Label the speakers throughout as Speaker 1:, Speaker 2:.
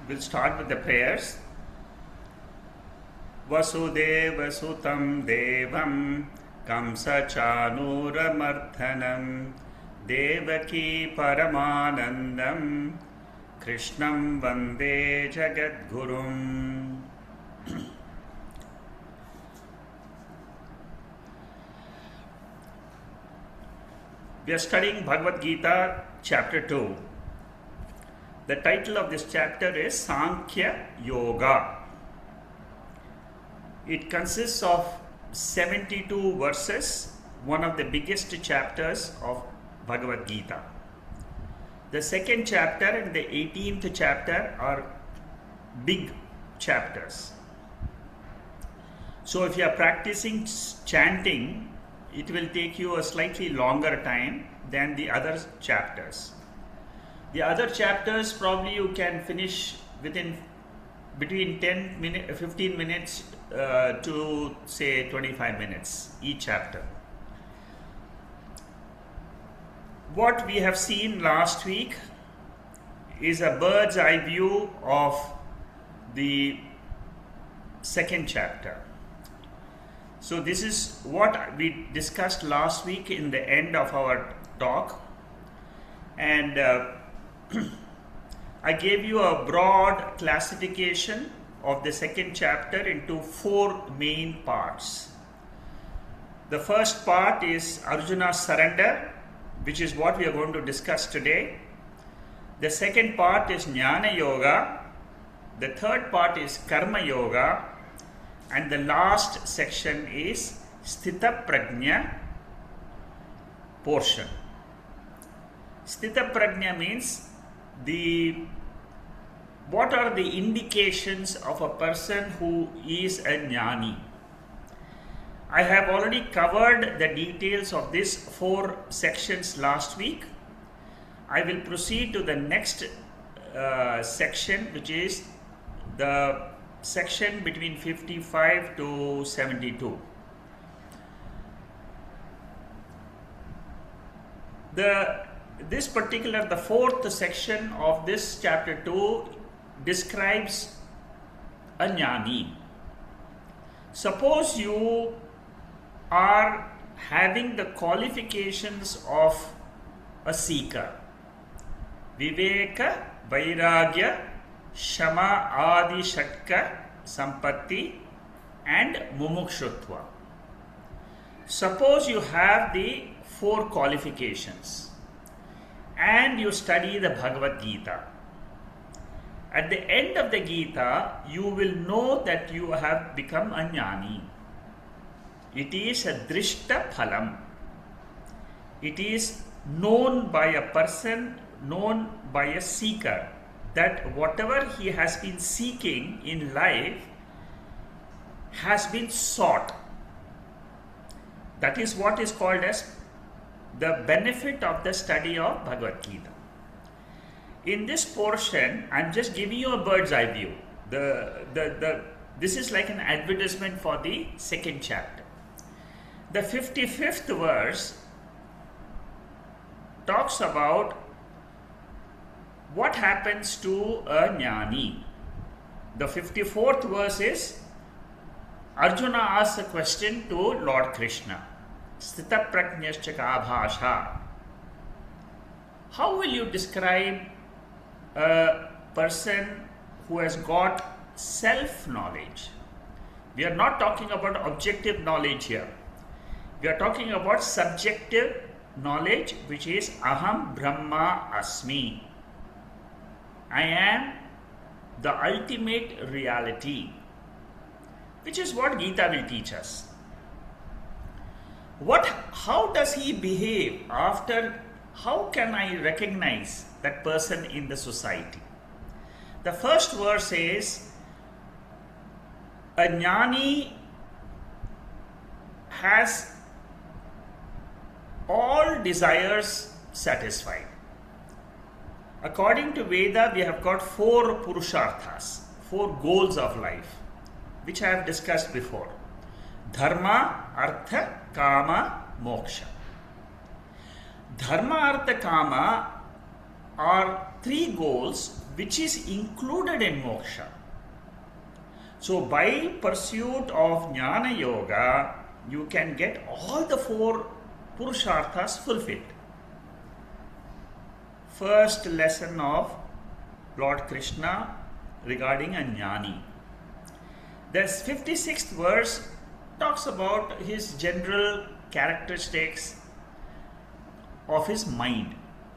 Speaker 1: We'll start with the prayers. Vasudeva Sutam Devam Kamsa Chanuramardhanam Devaki Paramanandam Krishnam Vande Jagadgurum. We are studying Bhagavad Gita chapter 2. The title of this chapter is Sankhya Yoga. It consists of 72 verses, one of the biggest chapters of Bhagavad Gita. The second chapter and the 18th chapter are big chapters. So if you are practicing chanting, it will take you a slightly longer time than the other chapters. The other chapters probably you can finish between 15 minutes to say 25 minutes each chapter. What we have seen last week is a bird's eye view of the second chapter. So this is what we discussed last week in the end of our talk, and I gave you a broad classification of the second chapter into 4 main parts. The first part is Arjuna's surrender, which is what we are going to discuss today. The second part is Jnana Yoga. The third part is Karma Yoga. And the last section is Sthita Prajna portion. Sthita Prajna means what are the indications of a person who is a jnani. I have already covered the details of these 4 sections last week. I will proceed to the next section, which is the section between 55 to 72. The 4th section of this chapter 2 describes a jnani. Suppose you are having the qualifications of a seeker: Viveka, Vairagya, Shama, Adi, Shatka, Sampatti, and Mumukshutva. Suppose you have the 4 qualifications and you study the Bhagavad Gita. At the end of the Gita, you will know that you have become a jnani. It is a drishta phalam. It is known by a person, known by a seeker, that whatever he has been seeking in life has been sought. That is what is called as the benefit of the study of Bhagavad Gita. In this portion, I am just giving you a bird's eye view. This is like an advertisement for the second chapter. The 55th verse talks about what happens to a jnani. The 54th verse is Arjuna asks a question to Lord Krishna. Sthita prajñascha ka bhasha. How will you describe a person who has got self-knowledge? We are not talking about objective knowledge here. We are talking about subjective knowledge, which is Aham Brahma Asmi. I am the ultimate reality, which is what Gita will teach us. How does he behave after? How can I recognize that person in the society? The first verse is, a jnani has all desires satisfied. According to Veda, we have got 4 purusharthas, 4 goals of life, which I have discussed before: Dharma, Artha, Kama, Moksha. Dharma, Artha, Kama are three goals which is included in moksha. So by pursuit of Jnana Yoga, you can get all the four Purusharthas fulfilled. First lesson of Lord Krishna regarding a Jnani. The 56th verse talks about his general characteristics of his mind.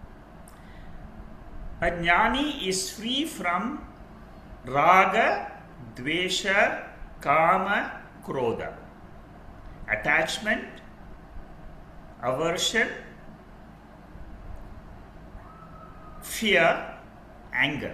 Speaker 1: A Jnani is free from Raga, Dvesha, Kama, Krodha, attachment, aversion, fear, anger.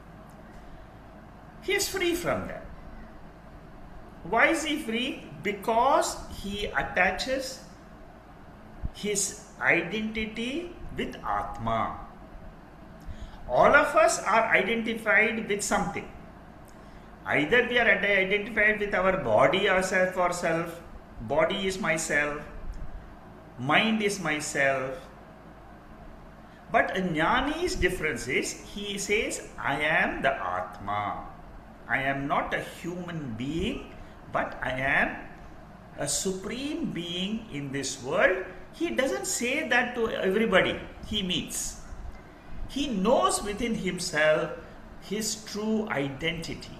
Speaker 1: He is free from that. Why is he free? Because he attaches his identity with Atma. All of us are identified with something. Either we are identified with our body, ourself or self. Body is myself. Mind is myself. But a Jnani's difference is, he says, I am the Atma. I am not a human being, but I am a supreme being in this world. He doesn't say that to everybody he meets. He knows within himself his true identity.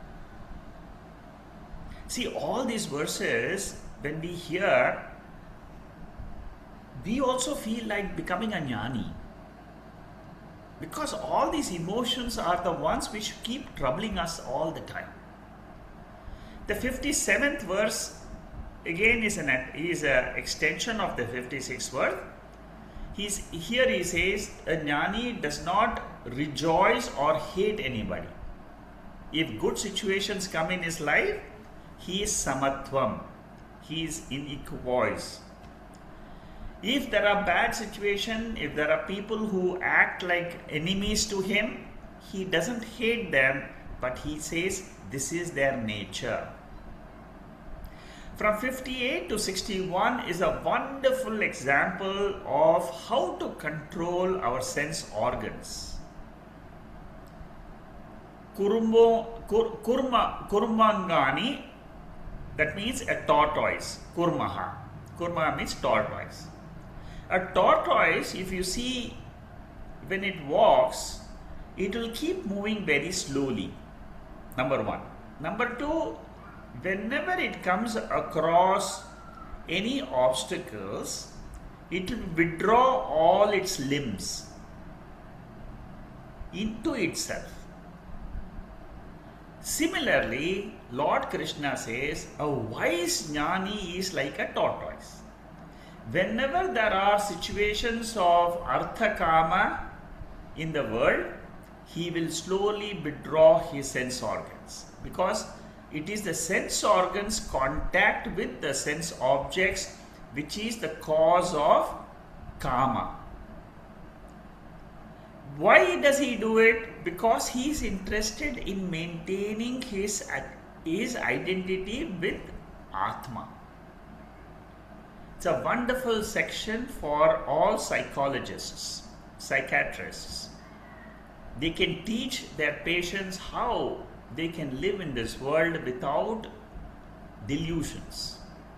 Speaker 1: See, all these verses, when we hear, we also feel like becoming a Jnani. Because all these emotions are the ones which keep troubling us all the time. The 57th verse again is an extension of the 56th verse. Here he says, a Jnani does not rejoice or hate anybody. If good situations come in his life, he is samatvam. He is in equipoise. If there are bad situations, if there are people who act like enemies to him, he doesn't hate them, but he says this is their nature. From 58 to 61 is a wonderful example of how to control our sense organs. Kurmangani, that means a tortoise. Kurmaha. Kurma means tortoise. A tortoise, if you see, when it walks, it will keep moving very slowly. Number one. Number two, whenever it comes across any obstacles, it will withdraw all its limbs into itself. Similarly, Lord Krishna says, a wise Jnani is like a tortoise. Whenever there are situations of Artha Kama in the world, he will slowly withdraw his sense organs, because it is the sense organs contact with the sense objects which is the cause of Kama. Why does he do it? Because he is interested in maintaining his identity with Atma. It's a wonderful section for all psychologists, psychiatrists. They can teach their patients how they can live in this world without delusions.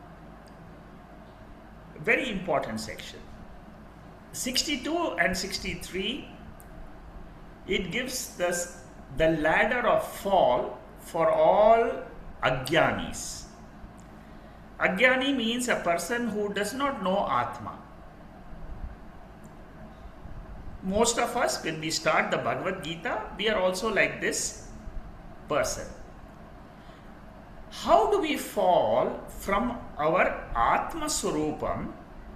Speaker 1: Very important section. 62 and 63, it gives us the ladder of fall for all Ajnanis. Ajnani means a person who does not know Atma. Most of us, when we start the Bhagavad Gita, we are also like this person. How do we fall from our Atma Swarupam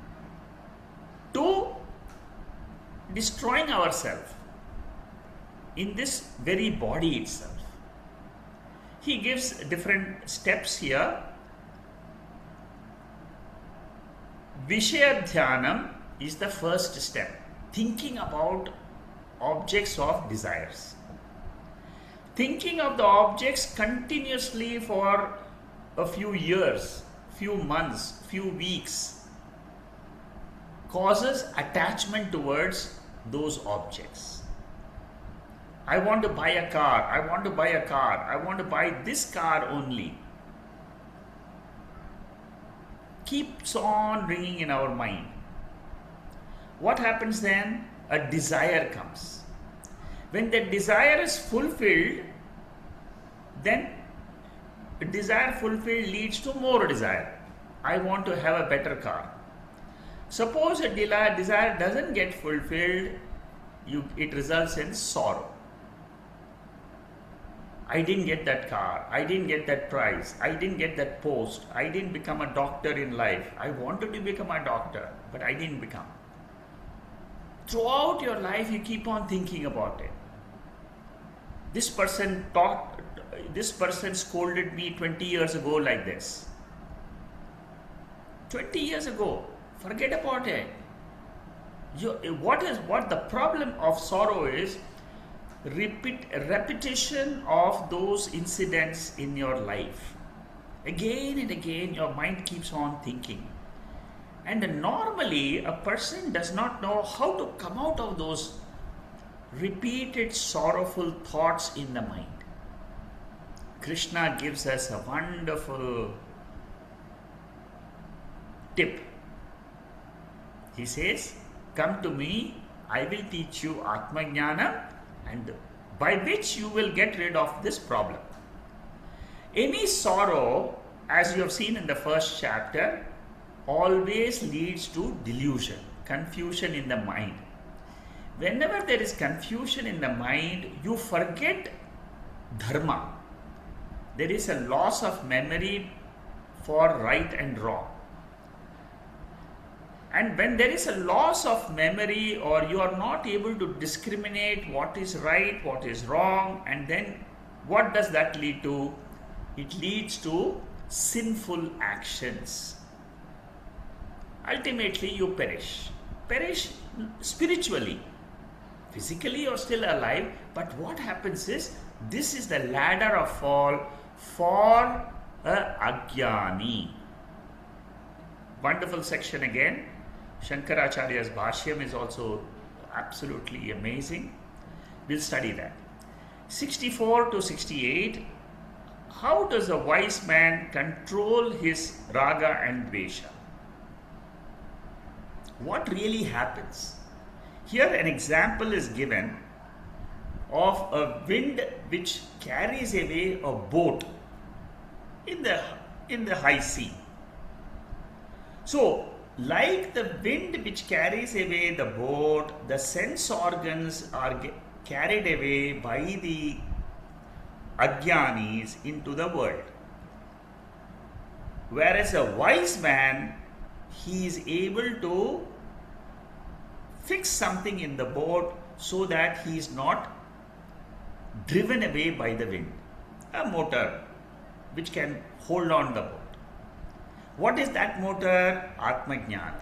Speaker 1: to destroying ourselves in this very body itself? He gives different steps here. Vishaya Dhyanam is the first step. Thinking about objects of desires. Thinking of the objects continuously for a few years, few months, few weeks causes attachment towards those objects. I want to buy a car, I want to buy a car, I want to buy this car only. Keeps on ringing in our mind. What happens then? A desire comes. When that desire is fulfilled, then a desire fulfilled leads to more desire. I want to have a better car. Suppose a desire doesn't get fulfilled, it results in sorrow. I didn't get that car, I didn't get that prize, I didn't get that post, I didn't become a doctor in life. I wanted to become a doctor, but I didn't become. Throughout your life, you keep on thinking about it. This person scolded me 20 years ago like this. 20 years ago, forget about it. What the problem of sorrow is? Repetition of those incidents in your life. Again and again, your mind keeps on thinking. And normally, a person does not know how to come out of those repeated sorrowful thoughts in the mind. Krishna gives us a wonderful tip. He says, come to me, I will teach you Atma Jnana, and by which you will get rid of this problem. Any sorrow, as you have seen in the first chapter, always leads to delusion, confusion in the mind. Whenever there is confusion in the mind, you forget dharma. There is a loss of memory for right and wrong. And when there is a loss of memory, or you are not able to discriminate what is right, what is wrong, and then what does that lead to? It leads to sinful actions. Ultimately, you perish. Perish spiritually. Physically, you are still alive, but what happens is, this is the ladder of fall for a Ajnani. Wonderful section again. Shankaracharya's Bhashyam is also absolutely amazing. We'll study that. 64 to 68. How does a wise man control his raga and dvesha? What really happens? Here an example is given of a wind which carries away a boat in the high sea. So, like the wind which carries away the boat, the sense organs are carried away by the Ajnanis into the world. Whereas a wise man, he is able to fix something in the boat so that he is not driven away by the wind. A motor which can hold on the boat. What is that motor? Atma Jnana.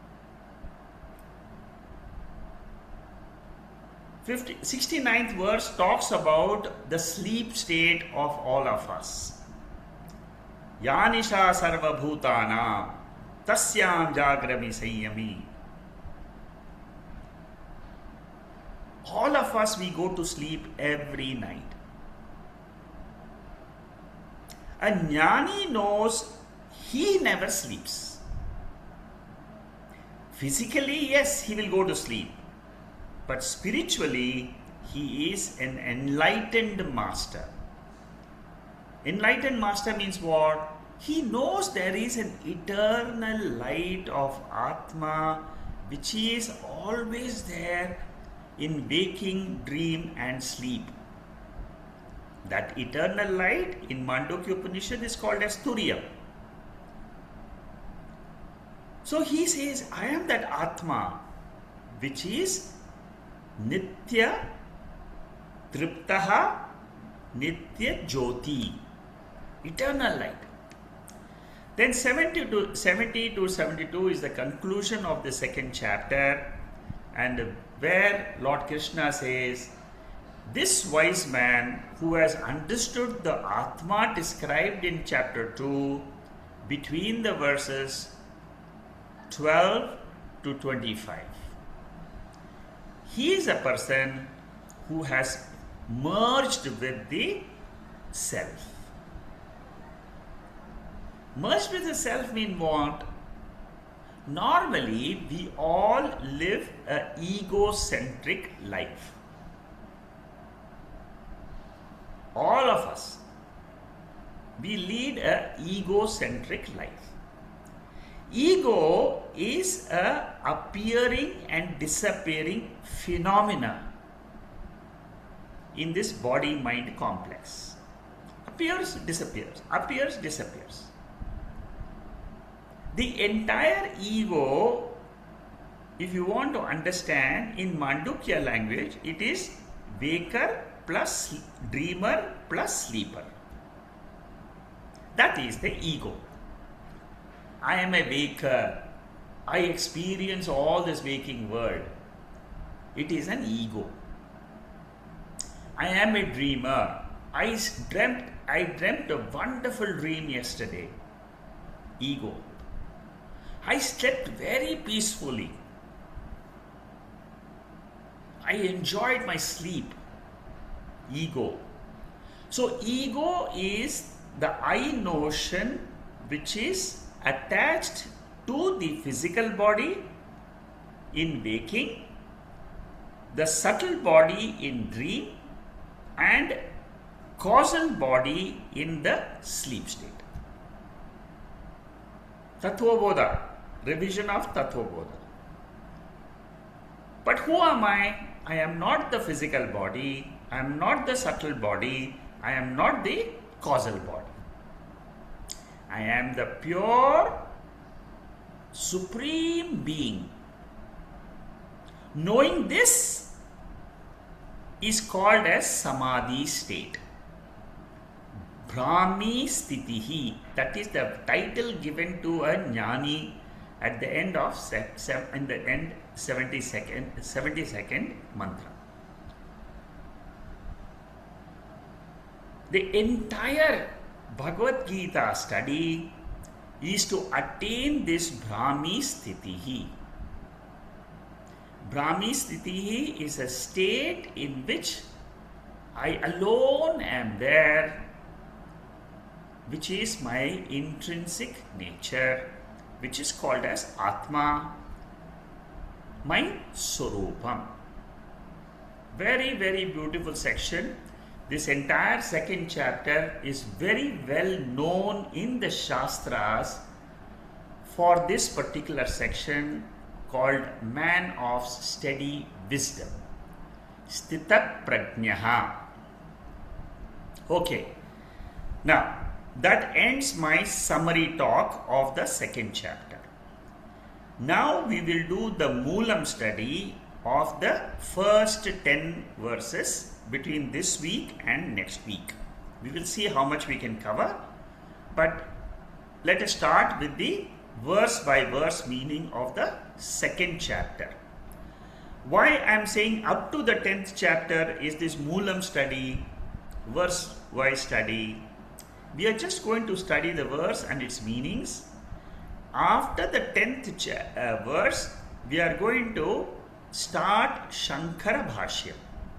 Speaker 1: 69th verse talks about the sleep state of all of us. Yanisha sarva bhutana tasyam jagrami sanyami. All of us, we go to sleep every night. A jnani knows he never sleeps. Physically, yes, he will go to sleep. But spiritually, he is an enlightened master. Enlightened master means what? He knows there is an eternal light of Atma which is always there in waking, dream and sleep. That eternal light in Mandukya Upanishad is called as Turiya. So he says, I am that Atma which is Nitya Triptaha Nitya Jyoti, eternal light. Then 70 to 72 is the conclusion of the second chapter, and where Lord Krishna says, this wise man who has understood the Atma described in chapter 2 between the verses 12 to 25. He is a person who has merged with the self. Merged with the self means what? Normally, we all live an egocentric life. All of us. We lead an egocentric life. Ego is a appearing and disappearing phenomena in this body-mind complex. Appears, disappears. Appears, disappears. The entire ego, if you want to understand in Mandukya language, it is waker plus dreamer plus sleeper. That is the ego. I am a waker. I experience all this waking world. It is an ego. I am a dreamer. I dreamt a wonderful dream yesterday. Ego. I slept very peacefully. I enjoyed my sleep. Ego. So ego is the I notion which is attached to the physical body in waking, the subtle body in dream, and causal body in the sleep state. Tattvabodha, revision of Tattvabodha. But who am I? I am not the physical body, I am not the subtle body, I am not the causal body. I am the pure, supreme being. Knowing this is called as Samadhi state. Brahmi Sthitihi, that is the title given to a Jnani at the end of 72nd mantra. The entire Bhagavad Gita study is to attain this Brahmi Sthitihi. Brahmi Sthitihi is a state in which I alone am there, which is my intrinsic nature, which is called as Atma, my Swarupam. Very, very beautiful section. This entire second chapter is very well known in the Shastras for this particular section called Man of Steady Wisdom. Sthita Prajnaha. Okay. Now, that ends my summary talk of the second chapter. Now we will do the Moolam study of the first 10 verses between this week and next week. We will see how much we can cover, but let us start with the verse by verse meaning of the second chapter. Why I am saying up to the 10th chapter is this Moolam study, verse wise study. We are just going to study the verse and its meanings. After the 10th verse, we are going to start Shankara Bhashyam.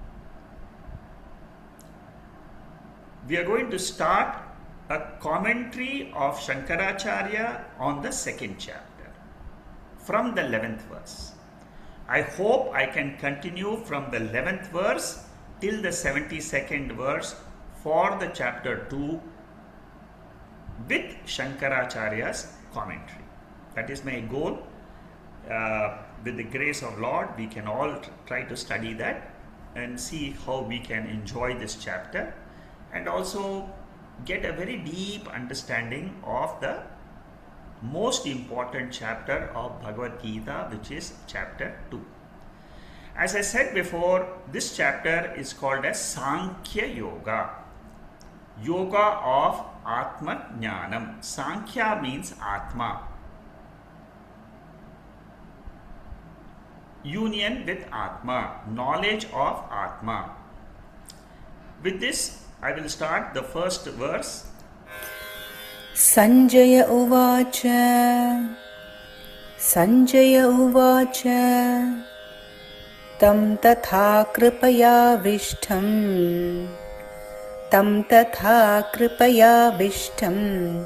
Speaker 1: We are going to start a commentary of Shankaracharya on the second chapter from the 11th verse. I hope I can continue from the 11th verse till the 72nd verse for the chapter 2 with Shankaracharya's commentary. That is my goal. With the grace of Lord, we can all try to study that and see how we can enjoy this chapter and also get a very deep understanding of the most important chapter of Bhagavad Gita, which is chapter 2. As I said before, this chapter is called as Sankhya Yoga. Yoga of Atma Jnanam. Sankhya means Atma. Union with Atma. Knowledge of Atma. With this, I will start the first verse.
Speaker 2: Sanjaya Uvacha Sanjaya Uvacha तं तथा कृपयाविष्टम्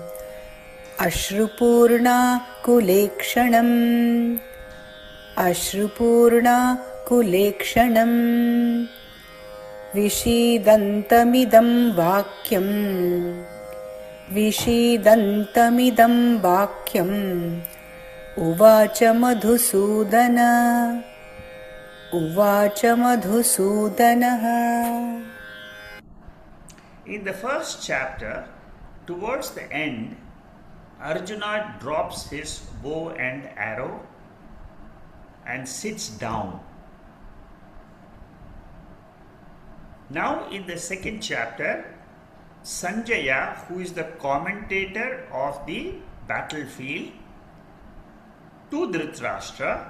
Speaker 2: अश्रुपूर्णाकुलेक्षणम् विषीदन्तमिदं वाक्यम् उवाच मधुसूदनः.
Speaker 1: In the first chapter, towards the end, Arjuna drops his bow and arrow and sits down. Now in the second chapter, Sanjaya, who is the commentator of the battlefield, to Dhritarashtra,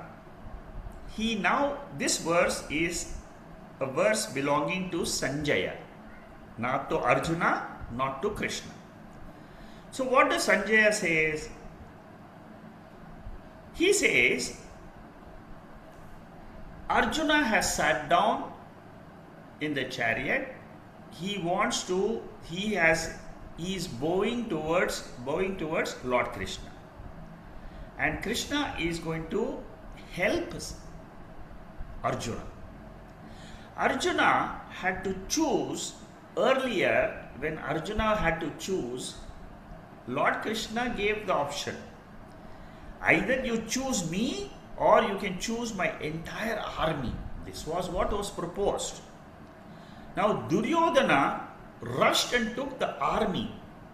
Speaker 1: this verse is a verse belonging to Sanjaya, not to Arjuna, not to Krishna. So what does Sanjaya says? He says, Arjuna has sat down in the chariot. He is bowing towards Lord Krishna, and Krishna is going to help Arjuna. Arjuna had to choose earlier. When Arjuna had to choose, Lord Krishna gave the option: either you choose me or you can choose my entire army. This was what was proposed. Now Duryodhana rushed and took the army.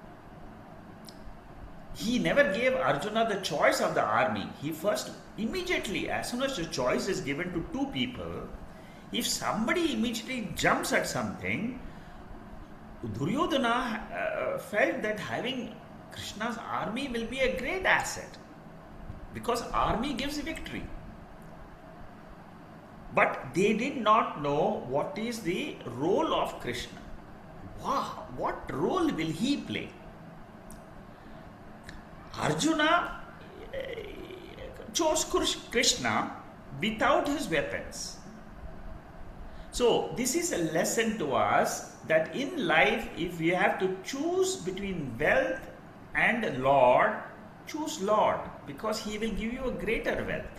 Speaker 1: He never gave Arjuna the choice of the army. He first, immediately, as soon as the choice is given to two people, if somebody immediately jumps at something, Duryodhana felt that having Krishna's army will be a great asset, because army gives victory. But they did not know what is the role of Krishna. Wow, what role will he play? Arjuna chose Krishna without his weapons. So this is a lesson to us that in life, if we have to choose between wealth and Lord, choose Lord, because he will give you a greater wealth.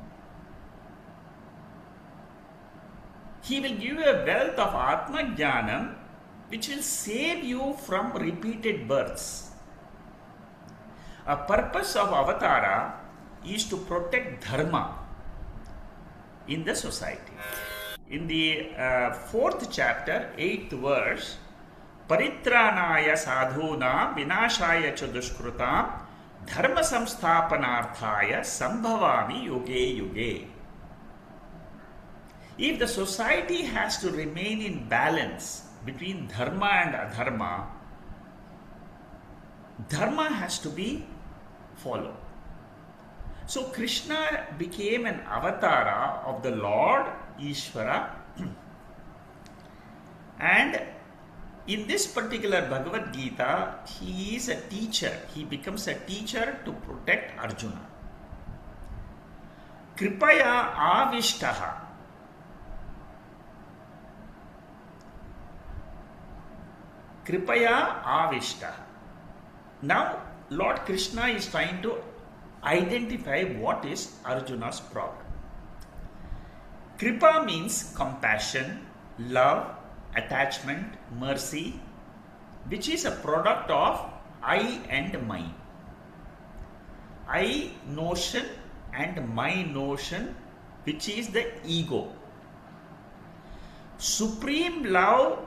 Speaker 1: He will give you a wealth of Atma Jnanam, which will save you from repeated births. A purpose of Avatara is to protect Dharma in the society. In the 4th chapter, 8th verse, Paritranaya sadhuna vinashaya cha dushkrutam dharma samsthapanarthaya sambhavami yuge yuge. If the society has to remain in balance between dharma and adharma, dharma has to be followed. So Krishna became an avatara of the Lord Ishvara, and in this particular Bhagavad Gita, he is a teacher. He becomes a teacher to protect Arjuna. Kripaya avishtaha. Kripaya avishtaha. Now, Lord Krishna is trying to identify what is Arjuna's problem. Kripa means compassion, love, attachment, mercy, which is a product of I and mine. I notion and my notion, which is the ego. Supreme love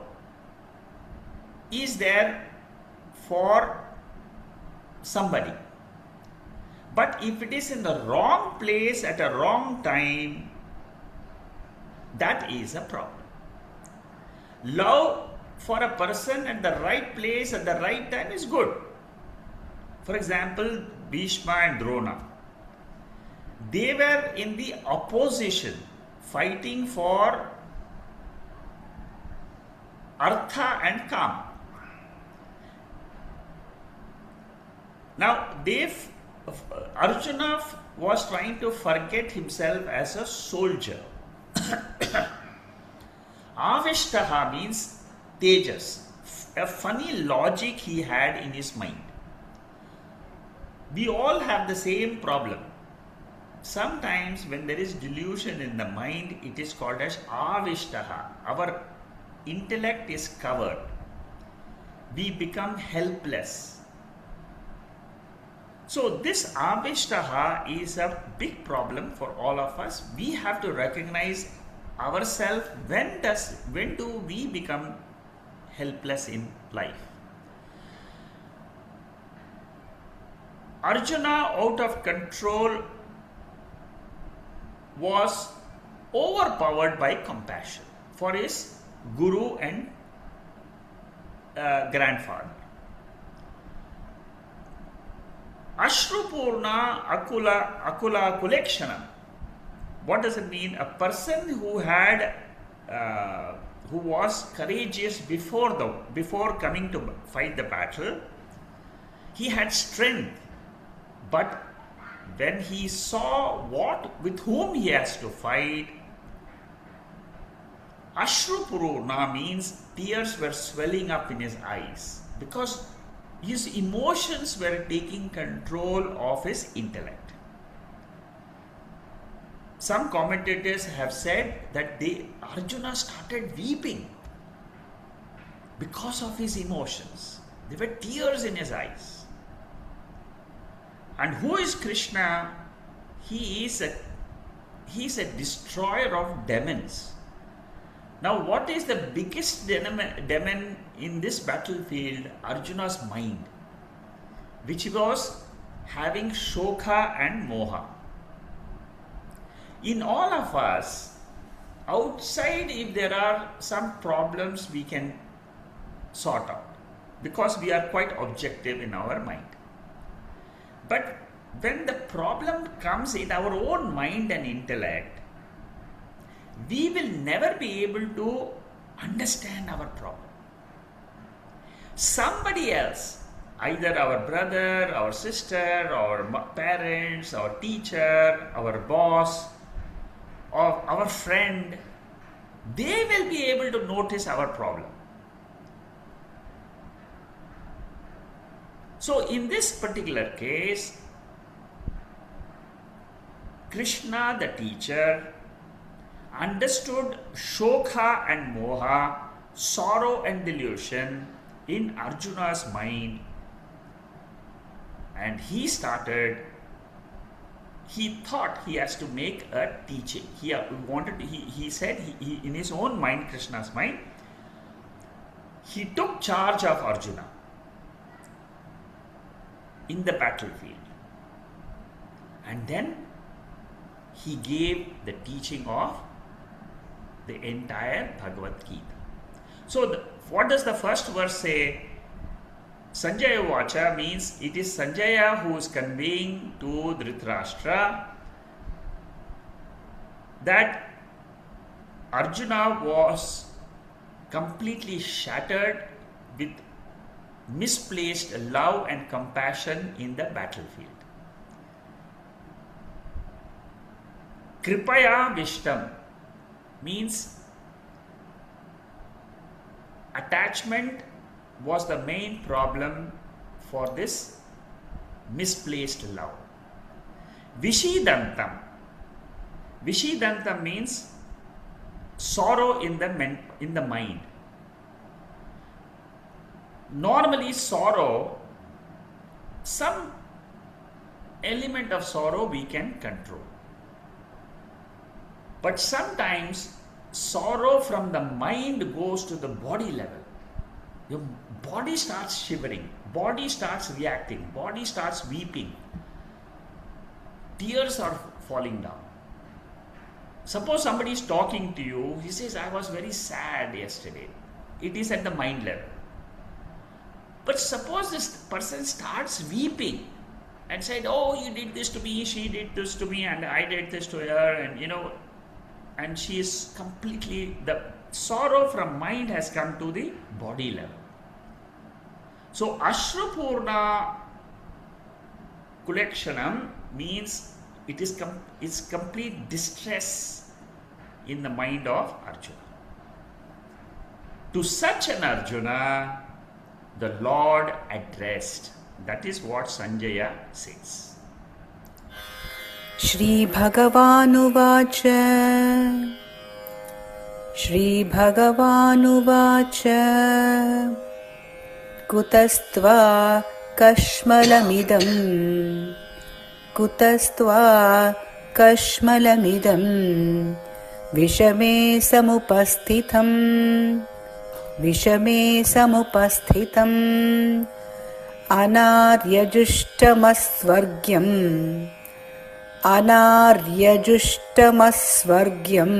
Speaker 1: is there for somebody. But if it is in the wrong place at a wrong time, that is a problem. Love for a person at the right place at the right time is good. For example, Bhishma and Drona. They were in the opposition, fighting for Artha and Kama. Now, Arjuna was trying to forget himself as a soldier. Avishtaha means tejas, a funny logic he had in his mind. We all have the same problem. Sometimes when there is delusion in the mind, it is called as avishtaha. Our intellect is covered. We become helpless. So this avishtaha is a big problem for all of us. We have to recognize ourselves. When do we become helpless in life? Arjuna, out of control, was overpowered by compassion for his guru and grandfather. Ashrupurna akula kulekshana. What does it mean? A person who was courageous before coming to fight the battle. He had strength, but when he saw with whom he has to fight, Ashrupurna means tears were swelling up in his eyes because his emotions were taking control of his intellect. Some commentators have said that Arjuna started weeping because of his emotions. There were tears in his eyes. And who is Krishna? He is a destroyer of demons. Now, what is the biggest demon in this battlefield? Arjuna's mind, which was having Shokha and Moha. In all of us, outside, if there are some problems, we can sort out because we are quite objective in our mind. But when the problem comes in our own mind and intellect, we will never be able to understand our problem. Somebody else, either our brother, our sister, our parents, our teacher, our boss, or our friend, they will be able to notice our problem. So in this particular case, Krishna, the teacher, understood Shokha and Moha, sorrow and delusion in Arjuna's mind, and he thought he has to make a teaching. He said in his own mind, Krishna's mind, he took charge of Arjuna in the battlefield, and then he gave the teaching of the entire Bhagavad Gita. So what does the first verse say? Sanjaya Vacha means it is Sanjaya who is conveying to Dhritarashtra that Arjuna was completely shattered with misplaced love and compassion in the battlefield. Kripaya Vishtam means attachment was the main problem for this misplaced love. Vishidantam. Vishidantam means sorrow in the mind. Normally sorrow, some element of sorrow we can control. But sometimes sorrow from the mind goes to the body level. Your body starts shivering, body starts reacting, body starts weeping. Tears are falling down. Suppose somebody is talking to you, he says, I was very sad yesterday. It is at the mind level. But suppose this person starts weeping and said, oh, you did this to me, she did this to me, and I did this to her, and and she is completely, the sorrow from mind has come to the body level. So Ashrupurna Kulekshanam means it's complete distress in the mind of Arjuna. To such an Arjuna, the Lord addressed. That is what Sanjaya says.
Speaker 2: श्रीभगवानुवाच श्रीभगवानुवाच कुतस्त्वा कश्मलमिदं विषमे समुपस्थितम् अनार्यजुष्टमस्वर्ग्यम्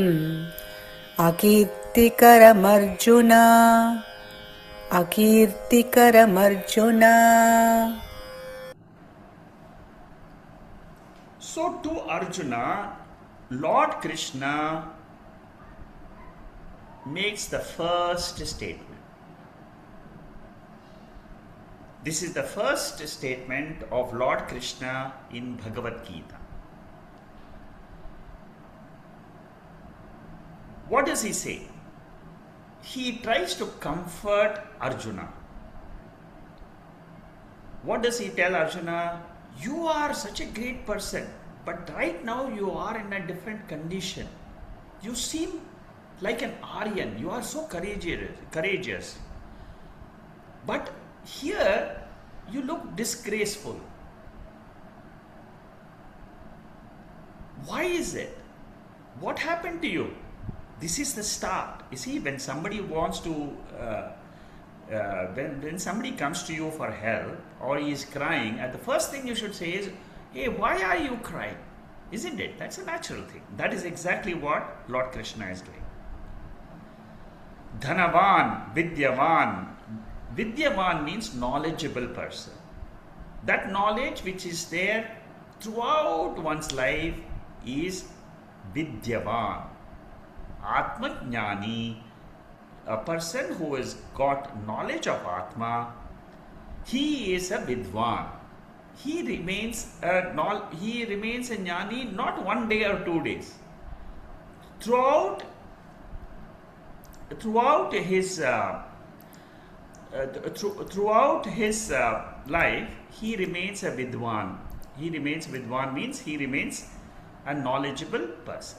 Speaker 2: अकीर्तिकरमर्जुन.
Speaker 1: So to Arjuna, Lord Krishna makes the first statement. This is the first statement of Lord Krishna in Bhagavad Gita. What does he say? He tries to comfort Arjuna. What does he tell Arjuna? You are such a great person, but right now you are in a different condition. You seem like an Aryan. You are so courageous. But here you look disgraceful. Why is it? What happened to you? This is the start. You see, when somebody wants to, when somebody comes to you for help or he is crying, the first thing you should say is, hey, why are you crying? Isn't it? That's a natural thing. That is exactly what Lord Krishna is doing. Dhanavan, Vidyavan. Vidyavan means knowledgeable person. That knowledge which is there throughout one's life is Vidyavan. Atmajnani, a person who has got knowledge of Atma, he is a Vidwan. He remains a Jnani not 1 day or 2 days. Throughout his life, he remains a Vidwan. He remains Vidwan means he remains a knowledgeable person.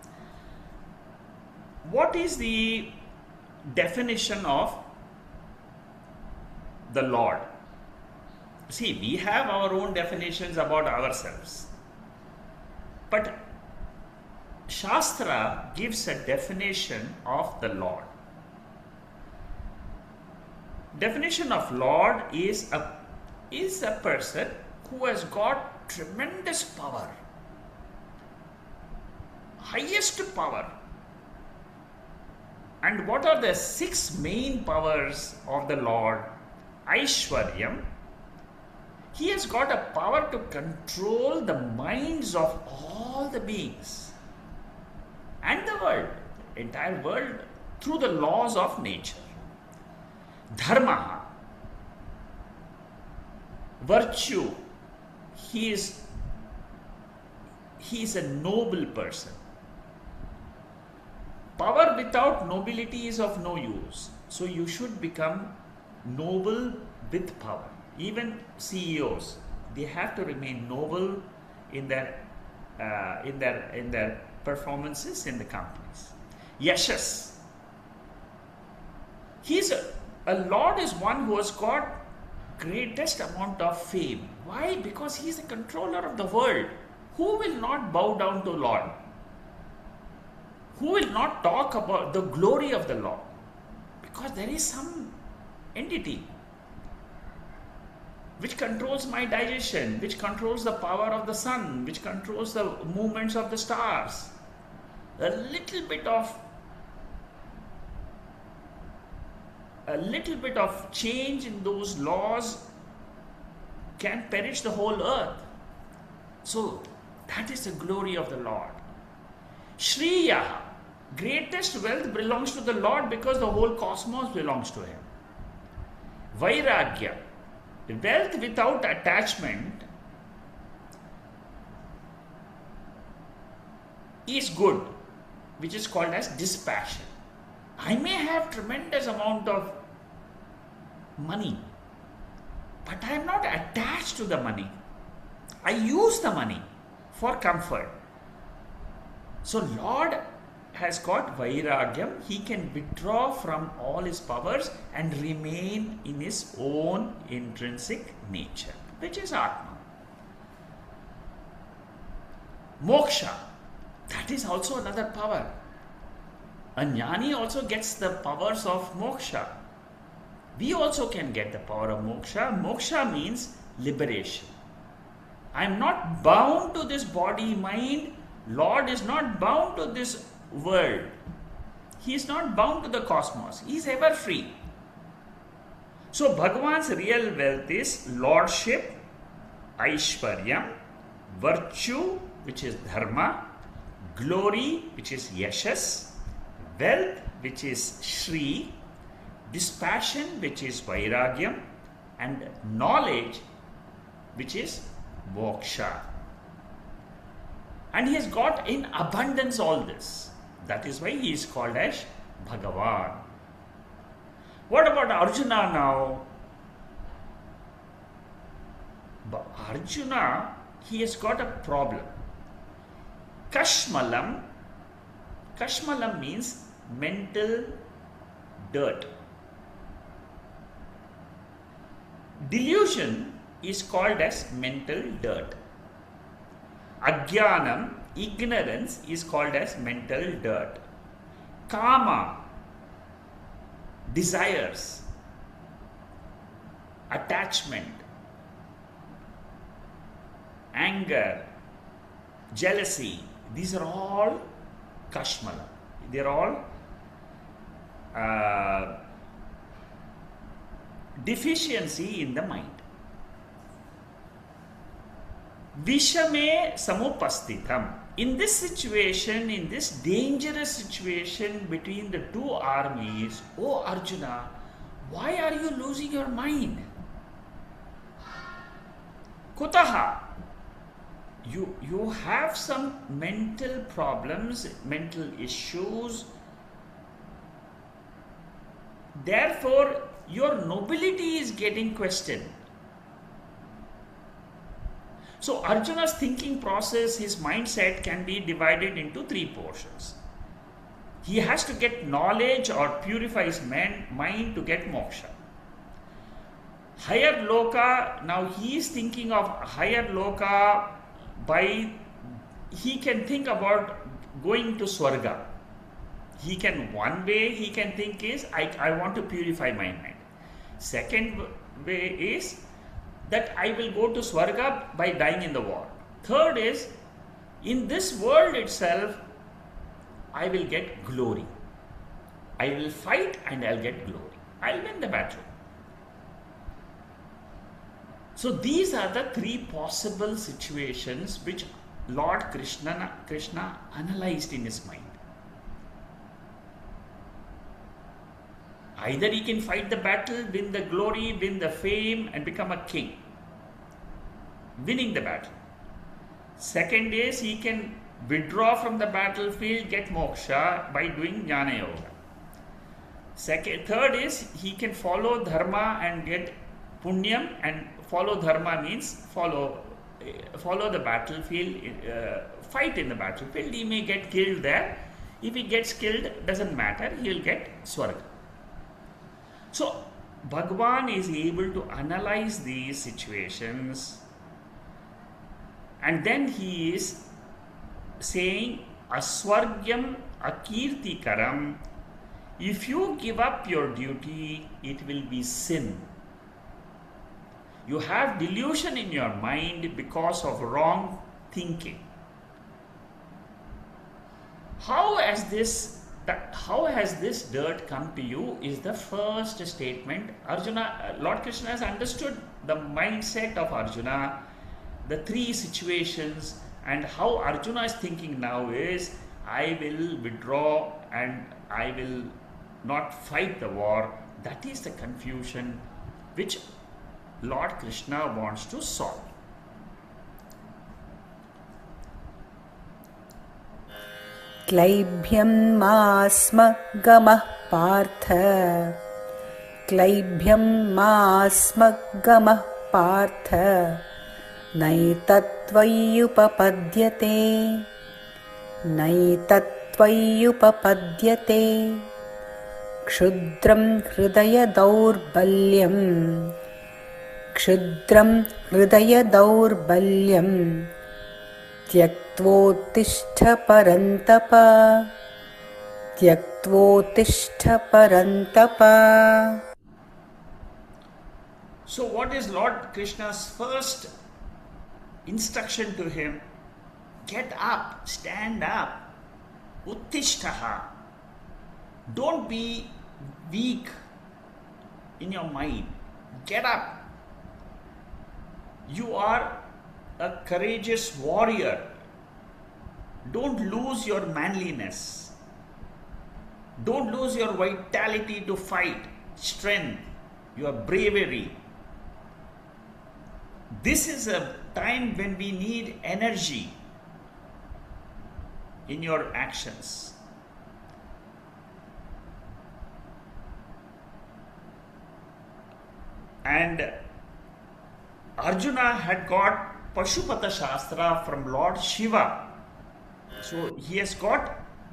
Speaker 1: What is the definition of the Lord? See, we have our own definitions about ourselves. But Shastra gives a definition of the Lord. Definition of Lord is a person who has got tremendous power, highest power. And what are the 6 main powers of the Lord? Aishwaryam. He has got a power to control the minds of all the beings and the world, entire world, through the laws of nature. Dharma, virtue. He is a noble person. Power without nobility is of no use. So you should become noble with power. Even CEOs, they have to remain noble in their performances in the companies. Yashas. A Lord is one who has got greatest amount of fame. Why? Because he is the controller of the world. Who will not bow down to Lord? Who will not talk about the glory of the Lord? Because there is some entity which controls my digestion, which controls the power of the sun, which controls the movements of the stars. A little bit of change in those laws can perish the whole earth. So that is the glory of the Lord. Shriya, greatest wealth belongs to the Lord because the whole cosmos belongs to him. Vairagya, wealth without attachment is good, which is called as dispassion. I may have tremendous amount of money, but I am not attached to the money. I use the money for comfort. So Lord has got Vairagyam. He can withdraw from all his powers and remain in his own intrinsic nature, which is Atma. Moksha, that is also another power. A jnani also gets the powers of moksha. We also can get the power of moksha. Moksha means liberation. I am not bound to this body, mind. Lord is not bound to this world. He is not bound to the cosmos. He is ever free. So Bhagavan's real wealth is lordship, Aishwaryam, virtue, which is dharma, glory, which is yashas, wealth, which is shri, dispassion, which is vairagyam, and knowledge, which is moksha. And he has got in abundance all this. That is why he is called as Bhagavan. What about Arjuna now? But Arjuna, he has got a problem. Kashmalam. Kashmalam means mental dirt. Delusion is called as mental dirt. Ajnanam, ignorance, is called as mental dirt. Kama, desires, attachment, anger, jealousy, these are all Kashmala. They are all deficiency in the mind. Vishame samupastitam. In this situation, in this dangerous situation between the two armies, O Arjuna, why are you losing your mind? Kutaha. You have some mental problems, mental issues. Therefore, your nobility is getting questioned. So Arjuna's thinking process, his mindset can be divided into three portions. He has to get knowledge or purify his mind to get moksha. Higher loka, now he is thinking of higher loka by, he can think about going to Swarga. He can, one way he can think is, I want to purify my mind. Second way is, that I will go to Swarga by dying in the war. Third is, in this world itself, I will get glory. I will fight and I'll get glory. I'll win the battle. So these are the three possible situations which Lord Krishna analyzed in his mind. Either he can fight the battle, win the glory, win the fame, and become a king, winning the battle. Second is, he can withdraw from the battlefield, get moksha by doing jnana yoga. Third is, he can follow dharma and get punyam, and follow dharma means follow the battlefield, fight in the battlefield. He may get killed there. If he gets killed, doesn't matter, he will get swarga. So, Bhagavan is able to analyze these situations, and then he is saying, Aswargyam akirtikaram. If you give up your duty, it will be sin. You have delusion in your mind because of wrong thinking. How has this dirt come to you is the first statement. Arjuna, Lord Krishna has understood the mindset of Arjuna, the three situations, and how Arjuna is thinking now is, I will withdraw and I will not fight the war. That is the confusion which Lord Krishna wants to solve.
Speaker 2: क्लैभ्यं मास्म गमः Partha क्लैभ्यं मास्मगमः Partha नैतत्त्वय्युपपद्यते नैतत्त्वय्युपपद्यते क्षुद्रं हृदयदौर्बल्यं क्षुद्रं हृदयदौर्बल्यं त्यक्त्वोत्तिष्ठ परन्तप त्यक्त्वोत्तिष्ठ परन्तप.
Speaker 1: So what is Lord Krishna's first instruction to him? Get up, stand up, uttishtaha. Don't be weak in your mind. Get up. You are a courageous warrior. Don't lose your manliness. Don't lose your vitality to fight, strength, your bravery. This is a time when we need energy in your actions. And Arjuna had got Pashupata Shastra from Lord Shiva. So he has got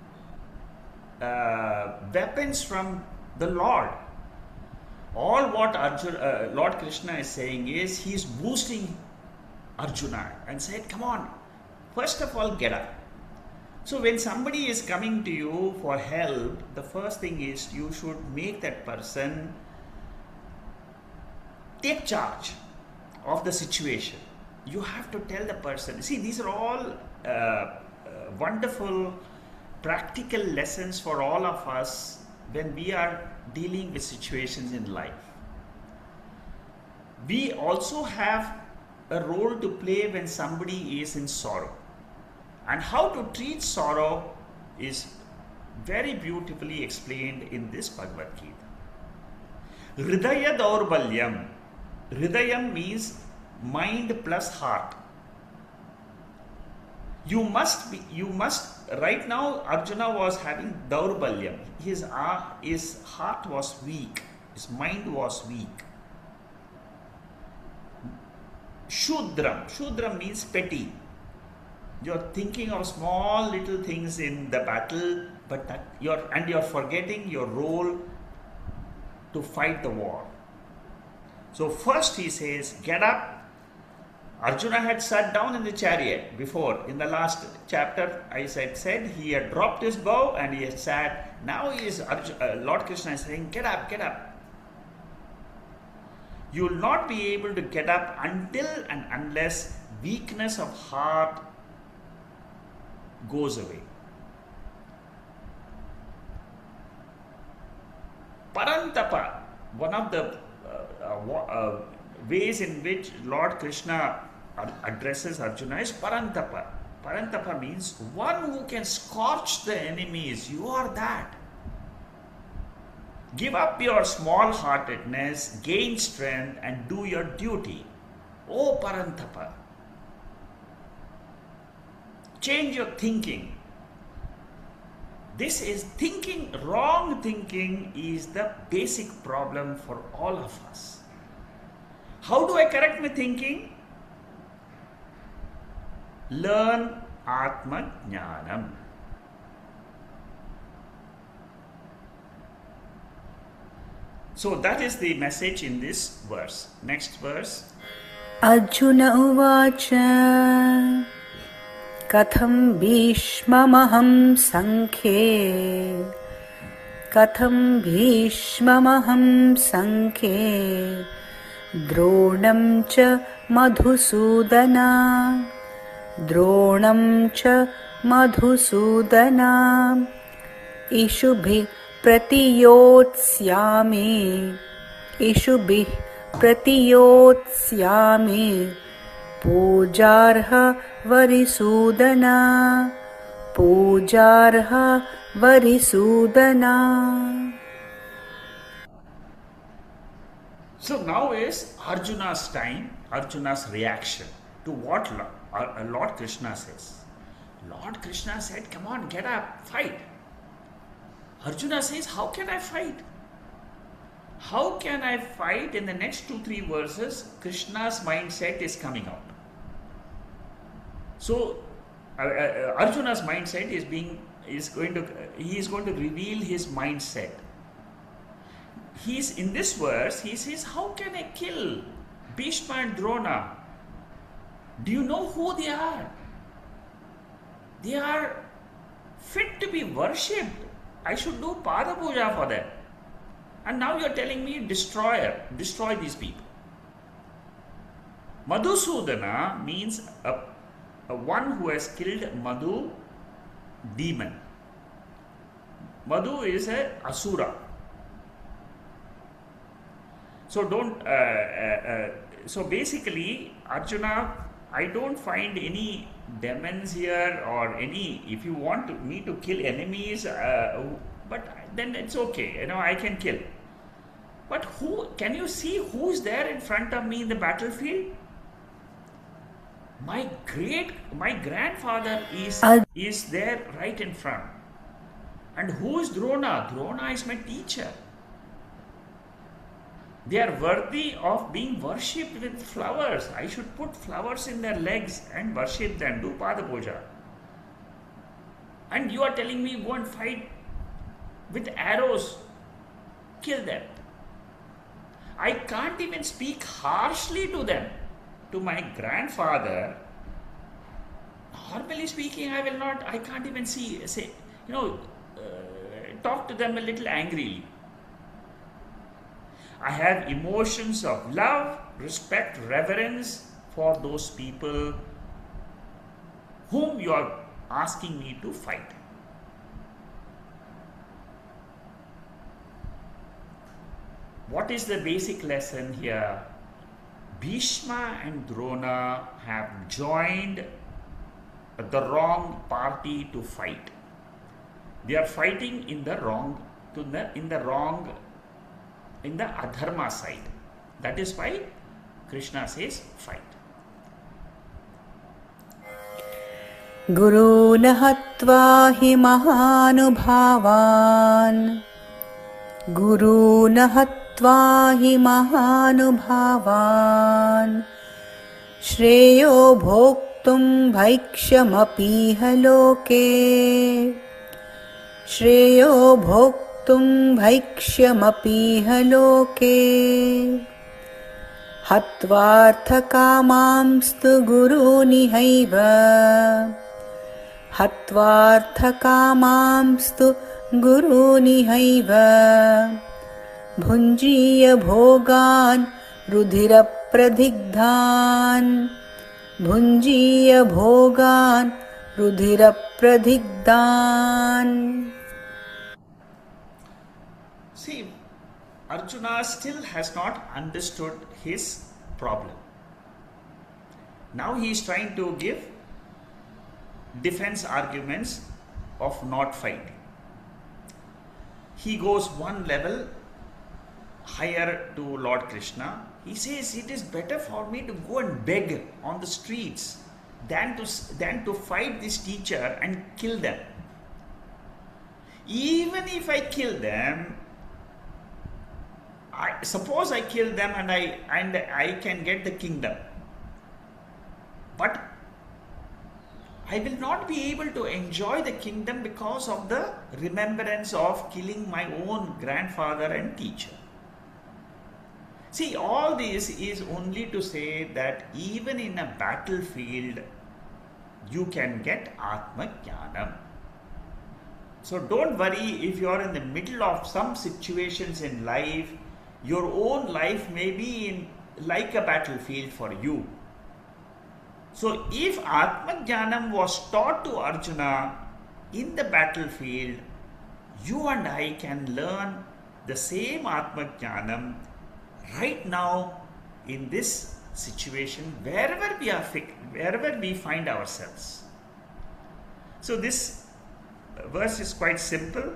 Speaker 1: weapons from the Lord. All what Lord Krishna is saying is he is boosting Arjuna and said, come on, first of all get up. So when somebody is coming to you for help, the first thing is you should make that person take charge of the situation. You have to tell the person. See, these are all wonderful practical lessons for all of us when we are dealing with situations in life. We also have a role to play when somebody is in sorrow. And how to treat sorrow is very beautifully explained in this Bhagavad Gita. Hridaya Daurbalyam. Hridayam means mind plus heart. You must, right now Arjuna was having Daurbalyam. His heart was weak. His mind was weak. Shudram means petty. You're thinking of small little things in the battle, but you're forgetting your role to fight the war. So first he says, get up. Arjuna had sat down in the chariot before. In the last chapter, I said he had dropped his bow and he had sat. Now Lord Krishna is saying, get up, get up. You will not be able to get up until and unless weakness of heart goes away. Parantapa, one of the ways in which Lord Krishna addresses Arjuna is Parantapa. Parantapa means one who can scorch the enemies. You are that. Give up your small-heartedness, gain strength, and do your duty. Oh Parantapa. Change your thinking. This is thinking, wrong thinking is the basic problem for all of us. How do I correct my thinking? Learn Atma Jnanam. So that is the message in this verse. Next verse.
Speaker 2: Arjuna uvacha katham bhishmamaham sankhe katham bhishmamaham sankhe द्रोणं च मधुसूदना द्रोणं च Madhusudana इषुभिः प्रतियोत्स्यामि इषुभिः प्रतियोत्स्यामि पूजार्ह वरिसूदना पूजार्ह वरिसूदना.
Speaker 1: So now is Arjuna's time, Arjuna's reaction to what Lord Krishna says. Lord Krishna said, come on, get up, fight. Arjuna says, how can I fight? How can I fight? In the next 2-3 verses, Krishna's mindset is coming out. So Arjuna's mindset he is going to reveal his mindset. In this verse, he says, how can I kill Bhishma and Drona? Do you know who they are? They are fit to be worshipped. I should do Pada Puja for them. And now you are telling me destroy these people. Madhusudana means a one who has killed Madhu, demon. Madhu is a asura. So basically, Arjuna, I don't find any demons here or any. If you want me to kill enemies, but then it's okay. I can kill. But who can you see who's there in front of me in the battlefield? My grandfather is there right in front. And who is Drona? Drona is my teacher. They are worthy of being worshipped with flowers. I should put flowers in their legs and worship them, do Pada Puja. And you are telling me go and fight with arrows, kill them. I can't even speak harshly to them. To my grandfather, normally speaking, I can't even talk to them a little angrily. I have emotions of love, respect, reverence for those people whom you are asking me to fight. What is the basic lesson here? Bhishma and Drona have joined the wrong party to fight. They are fighting in the adharma side. That is why Krishna says fight.
Speaker 2: Guru nahatva hi mahanubhavan. Guru nahatva hi mahanubhavan. Shreyo bhoktum bhaikshyamapiha loke. Shreyo bhoktum bhaikshyamapiha loke. Hatvartha kamamstu guruni haiva. Hatvartha kamamstu guruni haiva. Bhunjiya bhogan rudhira pradigdhan. Bhunjiya bhogan rudhira pradigdhan.
Speaker 1: See, Arjuna still has not understood his problem. Now he is trying to give defense arguments of not fighting. He goes one level higher to Lord Krishna. He says it is better for me to go and beg on the streets than to fight this teacher and kill them. Even if I kill them, suppose I kill them and I can get the kingdom, but I will not be able to enjoy the kingdom because of the remembrance of killing my own grandfather and teacher. See, all this is only to say that even in a battlefield, you can get Atma Jnanam. So don't worry if you are in the middle of some situations in life. Your own life may be like a battlefield for you. So if Atma Jnanam was taught to Arjuna in the battlefield, you and I can learn the same Atma Jnanam right now in this situation, wherever we find ourselves. So this verse is quite simple.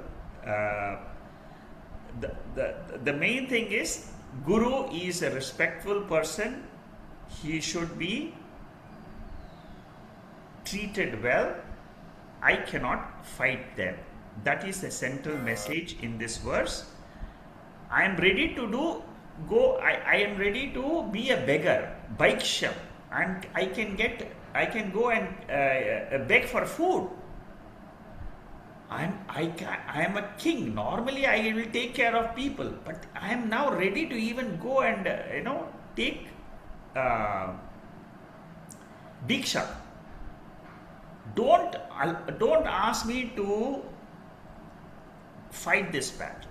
Speaker 1: The main thing is, Guru is a respectful person. He should be treated well. I cannot fight them. That is the central message in this verse. I am ready to I am ready to be a beggar, bhiksham, and I can go and beg for food. I am a king. Normally I will take care of people, but I am now ready to even go and take diksha. Don't ask me to fight this battle.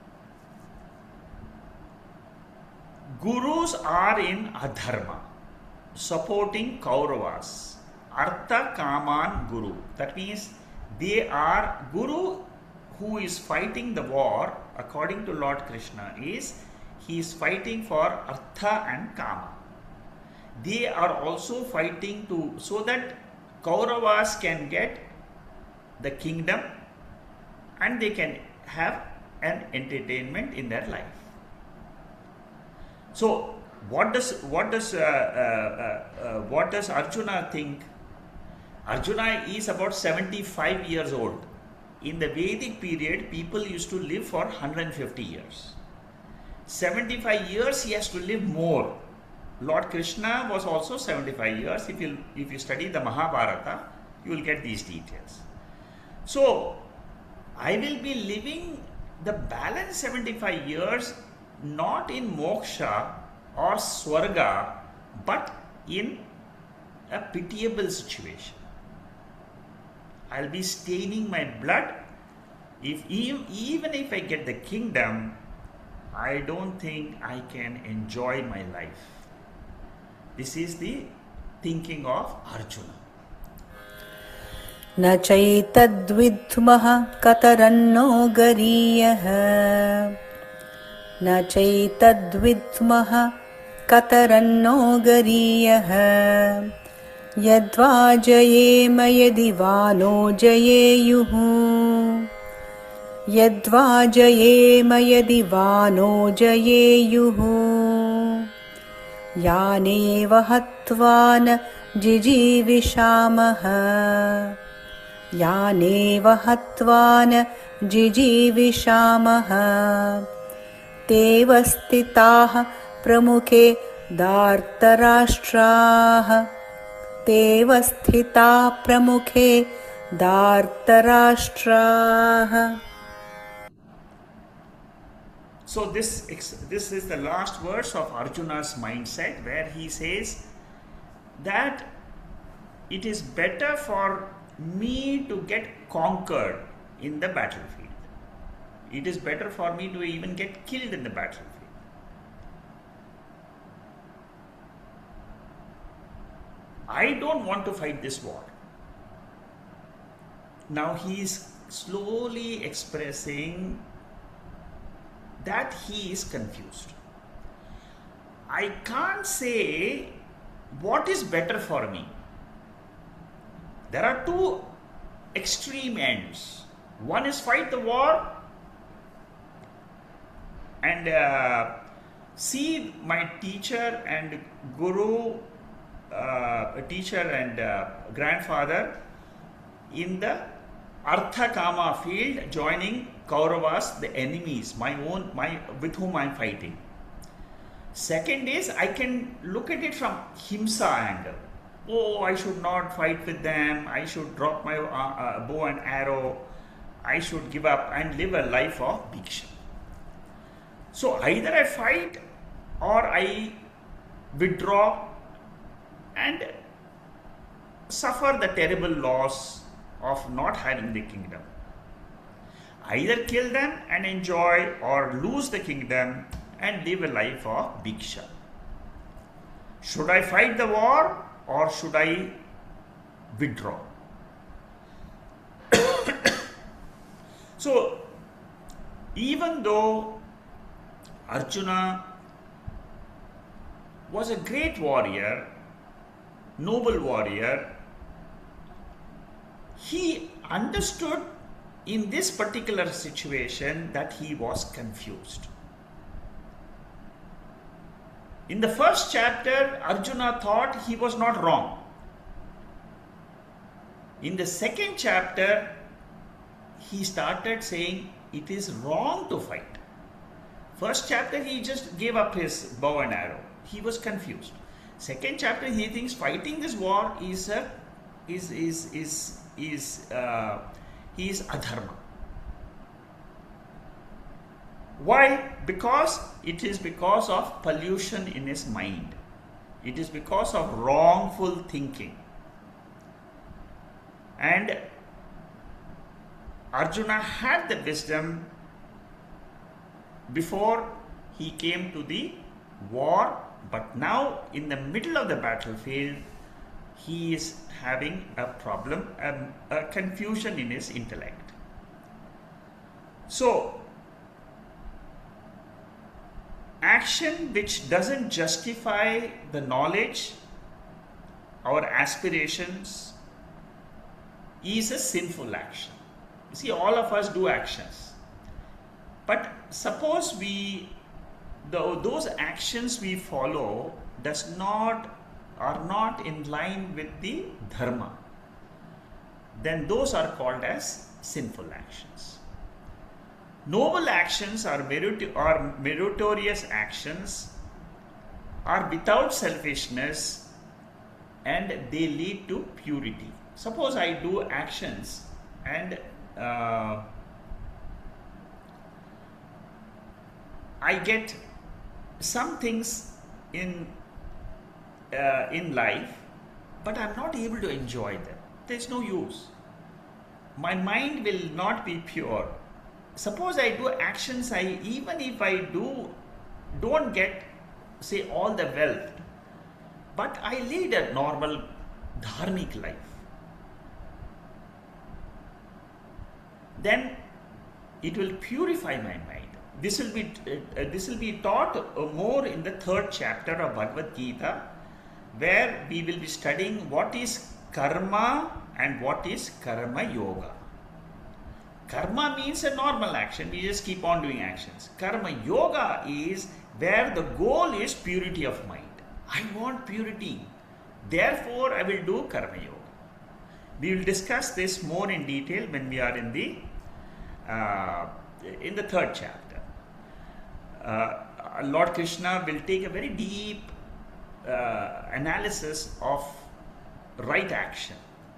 Speaker 1: Gurus are in adharma, supporting Kauravas. Artha Kaman Guru. That means they are Guru who is fighting the war, according to Lord Krishna, he is fighting for Artha and Kama. They are also fighting so that Kauravas can get the kingdom and they can have an entertainment in their life. So what does Arjuna think? Arjuna is about 75 years old. In the Vedic period, people used to live for 150 years. 75 years he has to live more. Lord Krishna was also 75 years. If you study the Mahabharata, you will get these details. So I will be living the balance 75 years not in moksha or swarga, but in a pitiable situation. I'll be staining my blood. Even if I get the kingdom, I don't think I can enjoy my life. This is the thinking of Arjuna.
Speaker 2: न चैतद्विद्मः कतरन्नो गरीयः न चैतद्विद्मः कतरन्नो गरीयः यद्वा जयेम यदि वा no जयेयुः यद्वा जयेम यदि वा no जयेयुः यानेव हत्वा न जिजीविषामः यानेव हत्वा न जिजीविषामः तेव स्थिताः प्रमुखे दार्तराष्ट्राः तेव स्थिता प्रमुखे दार्तराष्ट्राः.
Speaker 1: So this is the last verse of Arjuna's mindset, where he says that it is better for me to get conquered in the battlefield. It is better for me to even get killed in the battlefield. I don't want to fight this war. Now he is slowly expressing that he is confused. I can't say what is better for me. There are two extreme ends. One is fight the war and see my teacher and guru, teacher and grandfather in the Artha Kama field, joining Kauravas, the enemies, with whom I am fighting. Second is, I can look at it from Himsa angle. Oh, I should not fight with them. I should drop my bow and arrow. I should give up and live a life of bhiksha. So either I fight or I withdraw and suffer the terrible loss of not having the kingdom. Either kill them and enjoy, or lose the kingdom and live a life of bhiksha. Should I fight the war or should I withdraw? So, even though Arjuna was a great warrior, noble warrior, he understood in this particular situation that he was confused. In the first chapter, Arjuna thought he was not wrong. In the second chapter, he started saying it is wrong to fight. First chapter he just gave up his bow and arrow. He was confused. Second chapter he thinks fighting this war is adharma. Why? Because it is because of pollution in his mind. It is because of wrongful thinking. And Arjuna had the wisdom before he came to the war, but now in the middle of the battlefield, he is having a problem, a confusion in his intellect. So, action which doesn't justify the knowledge, our aspirations, is a sinful action. You see, all of us do actions. But suppose those actions we follow are not in line with the dharma, then those are called as sinful actions. Noble actions or meritorious actions are without selfishness and they lead to purity. Suppose I do actions and I get some things in life, but I'm not able to enjoy them. There's no use. My mind will not be pure. Suppose I do actions, even if I don't get, say, all the wealth, but I lead a normal dharmic life, then it will purify my mind. This will be taught more in the 3rd chapter of Bhagavad Gita, where we will be studying what is karma and what is karma yoga. Karma means a normal action, we just keep on doing actions. Karma yoga is where the goal is purity of mind. I want purity, therefore I will do karma yoga. We will discuss this more in detail when we are in the 3rd chapter. Lord Krishna will take a very deep analysis of right action.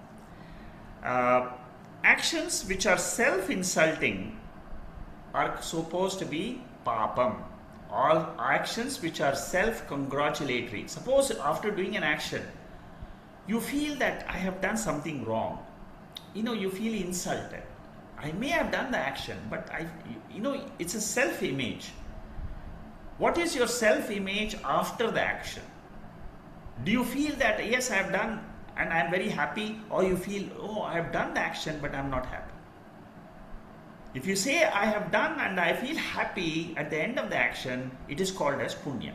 Speaker 1: Actions which are self-insulting are supposed to be papam. All actions which are self-congratulatory. Suppose after doing an action, you feel that I have done something wrong. You feel insulted. I may have done the action, but it's a self-image. What is your self-image after the action? Do you feel that, yes, I have done and I am very happy, or you feel, oh, I have done the action but I am not happy? If you say, I have done and I feel happy at the end of the action, it is called as punya.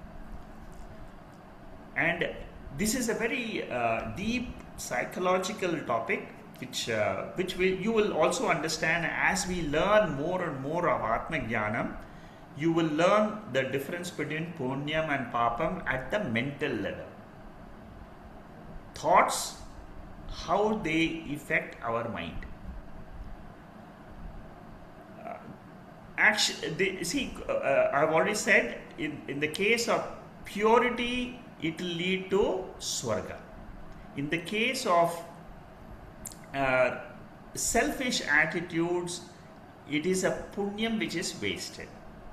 Speaker 1: And this is a very deep psychological topic which you will also understand as we learn more and more of Atma Jnanam. You will learn the difference between punyam and papam at the mental level. Thoughts, how they affect our mind. I've already said, in the case of purity, it will lead to Swarga. In the case of selfish attitudes, it is a punyam which is wasted.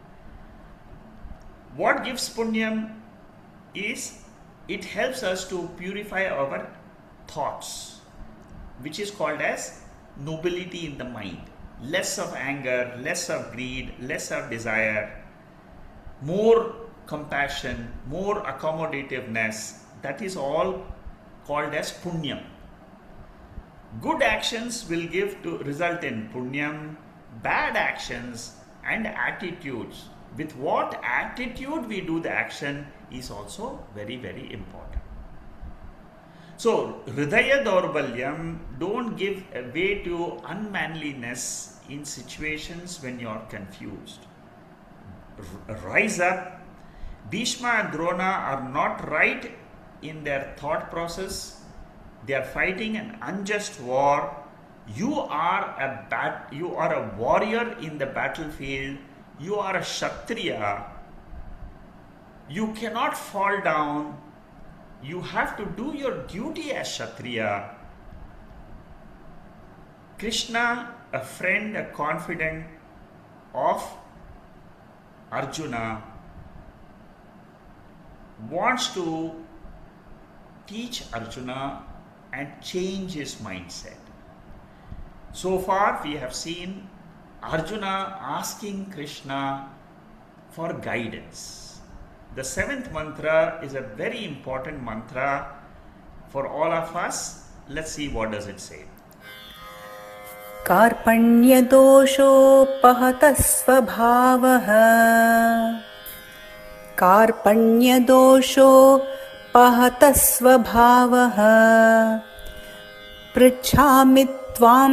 Speaker 1: What gives punyam is, it helps us to purify our thoughts, which is called as nobility in the mind. Less of anger, less of greed, less of desire, more compassion, more accommodativeness. That is all called as punyam. Good actions will result in punyam. Bad actions and attitudes, with what attitude we do the action, is also very, very important. So, hridaya daurbalyam, don't give way to unmanliness in situations when you are confused. Rise up. Bhishma and Drona are not right in their thought process. They are fighting an unjust war. You are a warrior in the battlefield. You are a Kshatriya. You cannot fall down. You have to do your duty as Kshatriya. Krishna, a friend, a confidant of Arjuna, wants to teach Arjuna and change his mindset. So far we have seen Arjuna asking Krishna for guidance. The 7th mantra is a very important mantra for all of us. Let's see what does it say.
Speaker 2: कार्पण्यदोषोपहतः स्वभावः कार्पण्यदोषोपहतः स्वभावः पृच्छामि त्वां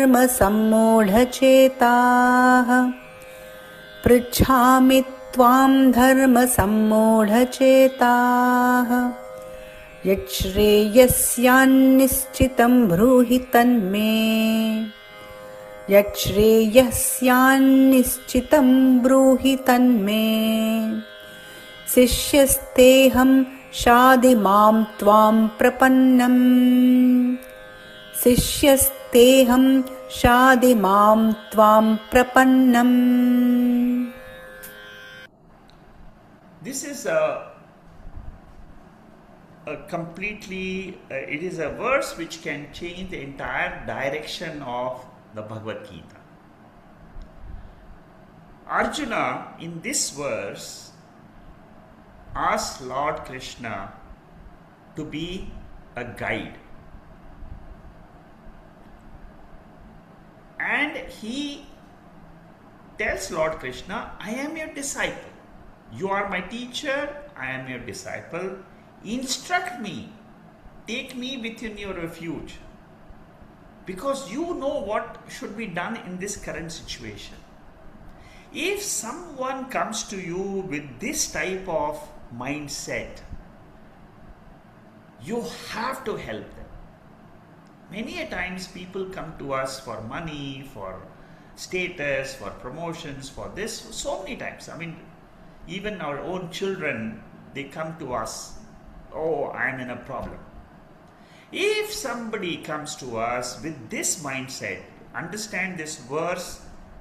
Speaker 2: धर्मसम्मूढचेताः पृच्छामि त्वां धर्मसम्मूढचेताः यच्छ्रेयस्यान्निश्चितं ब्रूहि तन्मे यच्छ्रेयस्यान्निश्चितं ब्रूहि तन्मे शिष्यस्तेऽहं शाधि मां त्वां प्रपन्नम् शिष्यस्तेऽहं शाधि मां त्वां प्रपन्नम्.
Speaker 1: This is a completely, it is a verse which can change the entire direction of the Bhagavad Gita. Arjuna in this verse asks Lord Krishna to be a guide, and he tells Lord Krishna, I am your disciple. You are my teacher, I am your disciple. Instruct me, take me within your refuge, because you know what should be done in this current situation. If someone comes to you with this type of mindset, you have to help them. Many a times people come to us for money, for status, for promotions, for this, so many times. I mean, even our own children, they come to us, oh, I'm in a problem. If somebody comes to us with this mindset, understand this verse,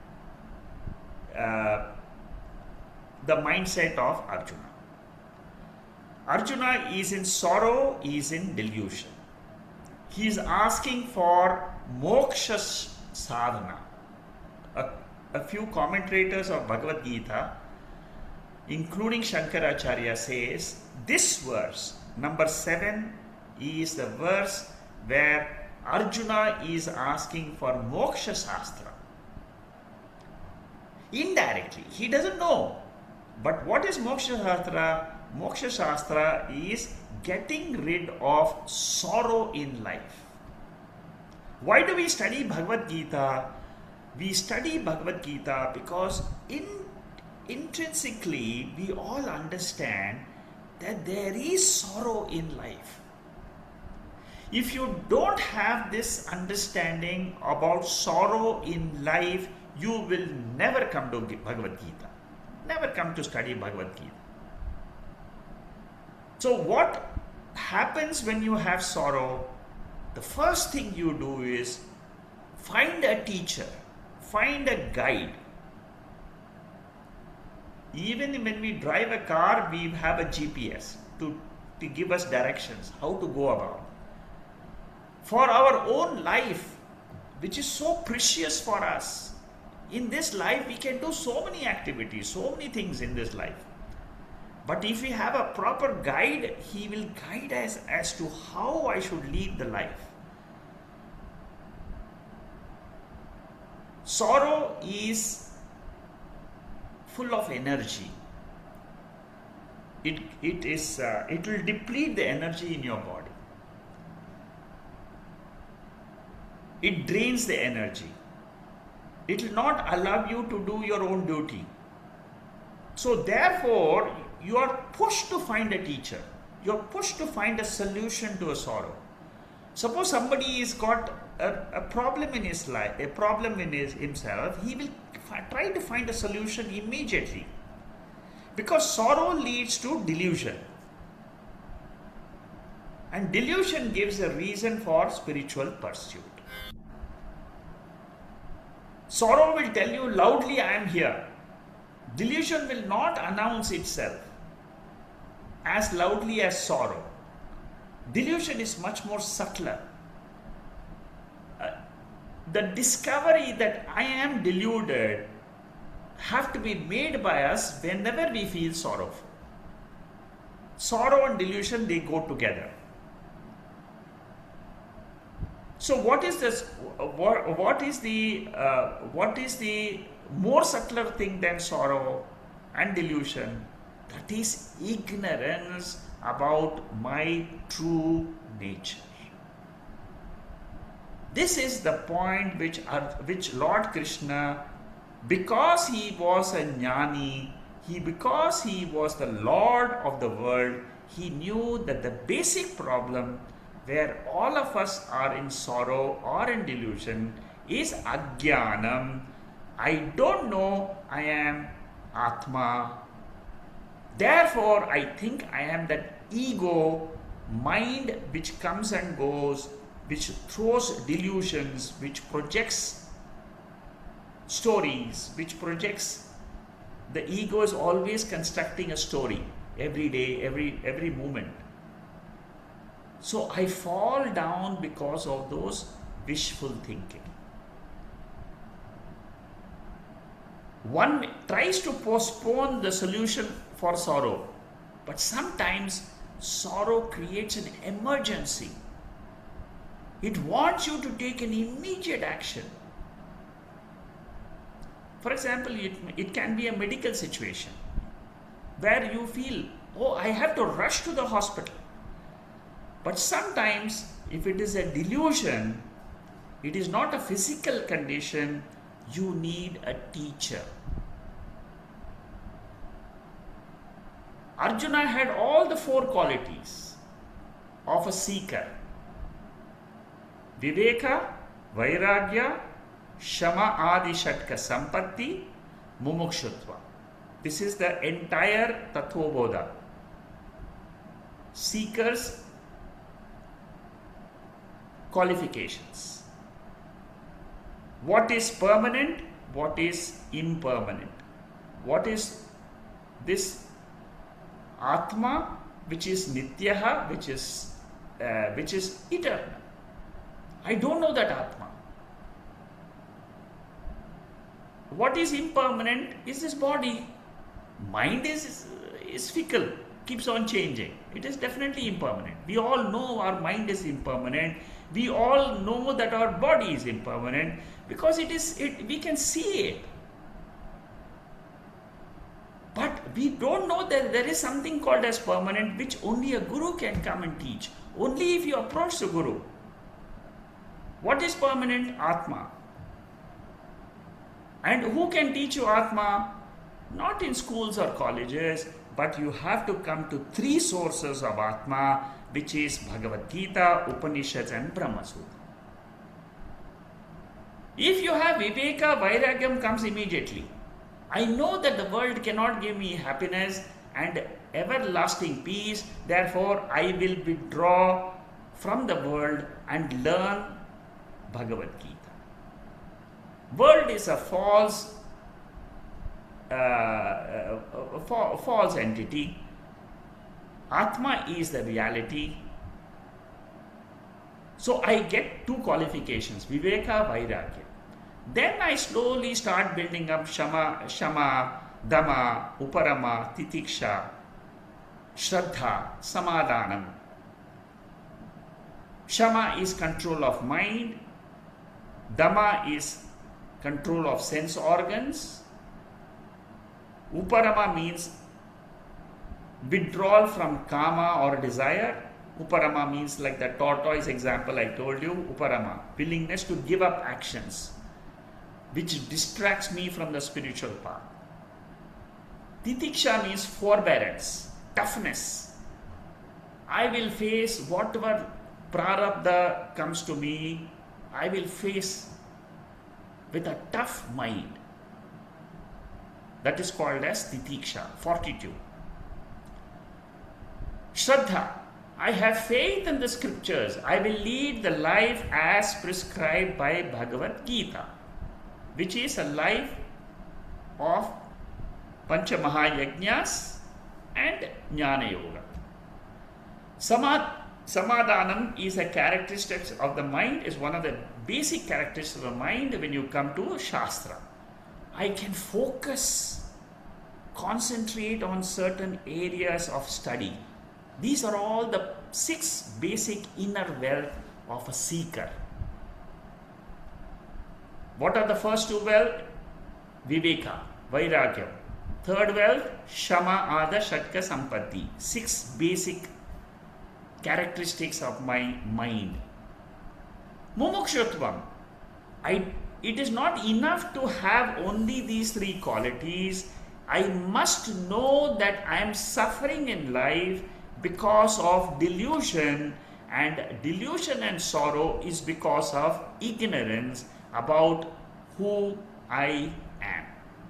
Speaker 1: the mindset of Arjuna. Arjuna is in sorrow, he is in delusion. He is asking for moksha sadhana. A few commentators of Bhagavad Gita, including Shankaracharya, says this verse, number 7, is the verse where Arjuna is asking for moksha shastra. Indirectly, he doesn't know. But what is moksha shastra? Moksha shastra is getting rid of sorrow in life. Why do we study Bhagavad Gita? We study Bhagavad Gita because intrinsically we all understand that there is sorrow in life. If you don't have this understanding about sorrow in life, you will never come to Bhagavad Gita, never come to study Bhagavad Gita. So what happens when you have sorrow? The first thing you do is find a teacher, find a guide. Even when we drive a car, we have a GPS to give us directions, how to go about. For our own life, which is so precious for us, in this life we can do so many activities, so many things in this life. But if we have a proper guide, he will guide us as to how I should lead the life. Sorrow is full of energy. It will deplete the energy in your body. It drains the energy. It will not allow you to do your own duty. So therefore, you are pushed to find a teacher. You are pushed to find a solution to a sorrow. Suppose somebody has got a problem in his life, a problem in himself, he will try to find a solution immediately. Because sorrow leads to delusion. And delusion gives a reason for spiritual pursuit. Sorrow will tell you loudly, I am here. Delusion will not announce itself as loudly as sorrow. Delusion is much more subtler. The discovery that I am deluded have to be made by us whenever we feel sorrowful. Sorrow and delusion, they go together. So what is this? What is the more subtler thing than sorrow and delusion? That is ignorance about my true nature. This is the point which Lord Krishna, because he was a jnani, because he was the Lord of the world, he knew that the basic problem where all of us are in sorrow or in delusion is ajnanam. I don't know I am Atma. Therefore, I think I am that ego mind which comes and goes, which throws delusions, which projects stories, which projects. The ego is always constructing a story every day, every moment. So I fall down because of those wishful thinking. One tries to postpone the solution for sorrow, but sometimes sorrow creates an emergency. It wants you to take an immediate action. For example, it can be a medical situation where you feel, oh, I have to rush to the hospital. But sometimes, if it is a delusion, it is not a physical condition, you need a teacher. Arjuna had all the 4 qualities of a seeker. Viveka, Vairagya, Shama Adi Shatka Sampatti, Mumukshutva. This is the entire Tattvabodha. Seekers' qualifications. What is permanent? What is impermanent? What is this Atma, which is Nityaha, which is eternal? I don't know that Atma. What is impermanent is this body. Mind is fickle, keeps on changing. It is definitely impermanent. We all know our mind is impermanent. We all know that our body is impermanent because we can see it. But we don't know that there is something called as permanent, which only a guru can come and teach. Only if you approach the guru. What is permanent? Atma. And who can teach you Atma? Not in schools or colleges, but you have to come to 3 sources of Atma, which is Bhagavad Gita, Upanishads and Brahma Sutra. If you have Viveka, Vairagyam comes immediately. I know that the world cannot give me happiness and everlasting peace, therefore I will withdraw from the world and learn Bhagavad Gita. World is a false entity. Atma is the reality. So I get 2 qualifications, Viveka, Vairagya. Then I slowly start building up Shama, Dama, Uparama, Titiksha, Shraddha, Samadhanam. Shama is control of mind. Dama is control of sense organs. Uparama means withdrawal from kama or desire. Uparama means like the tortoise example I told you. Uparama, willingness to give up actions which distracts me from the spiritual path. Titiksha means forbearance, toughness. I will face whatever prarabdha comes to me I will face with a tough mind. That is called as titiksha, fortitude. Shraddha, I have faith in the scriptures. I will lead the life as prescribed by Bhagavad Gita, which is a life of Pancha Mahayajnas and Jnana Yoga. Samadhanam is a characteristic of the mind, is one of the basic characteristics of the mind when you come to Shastra. I can focus, concentrate on certain areas of study. These are all the 6 basic inner wealth of a seeker. What are the first 2 wealth? Viveka, Vairagyam. Third wealth, Shama, Ada, Shatka, Sampatti. 6 basic characteristics of my mind. Mumukshutvam. It is not enough to have only these 3 qualities. I must know that I am suffering in life because of delusion, and delusion and sorrow is because of ignorance about who I am.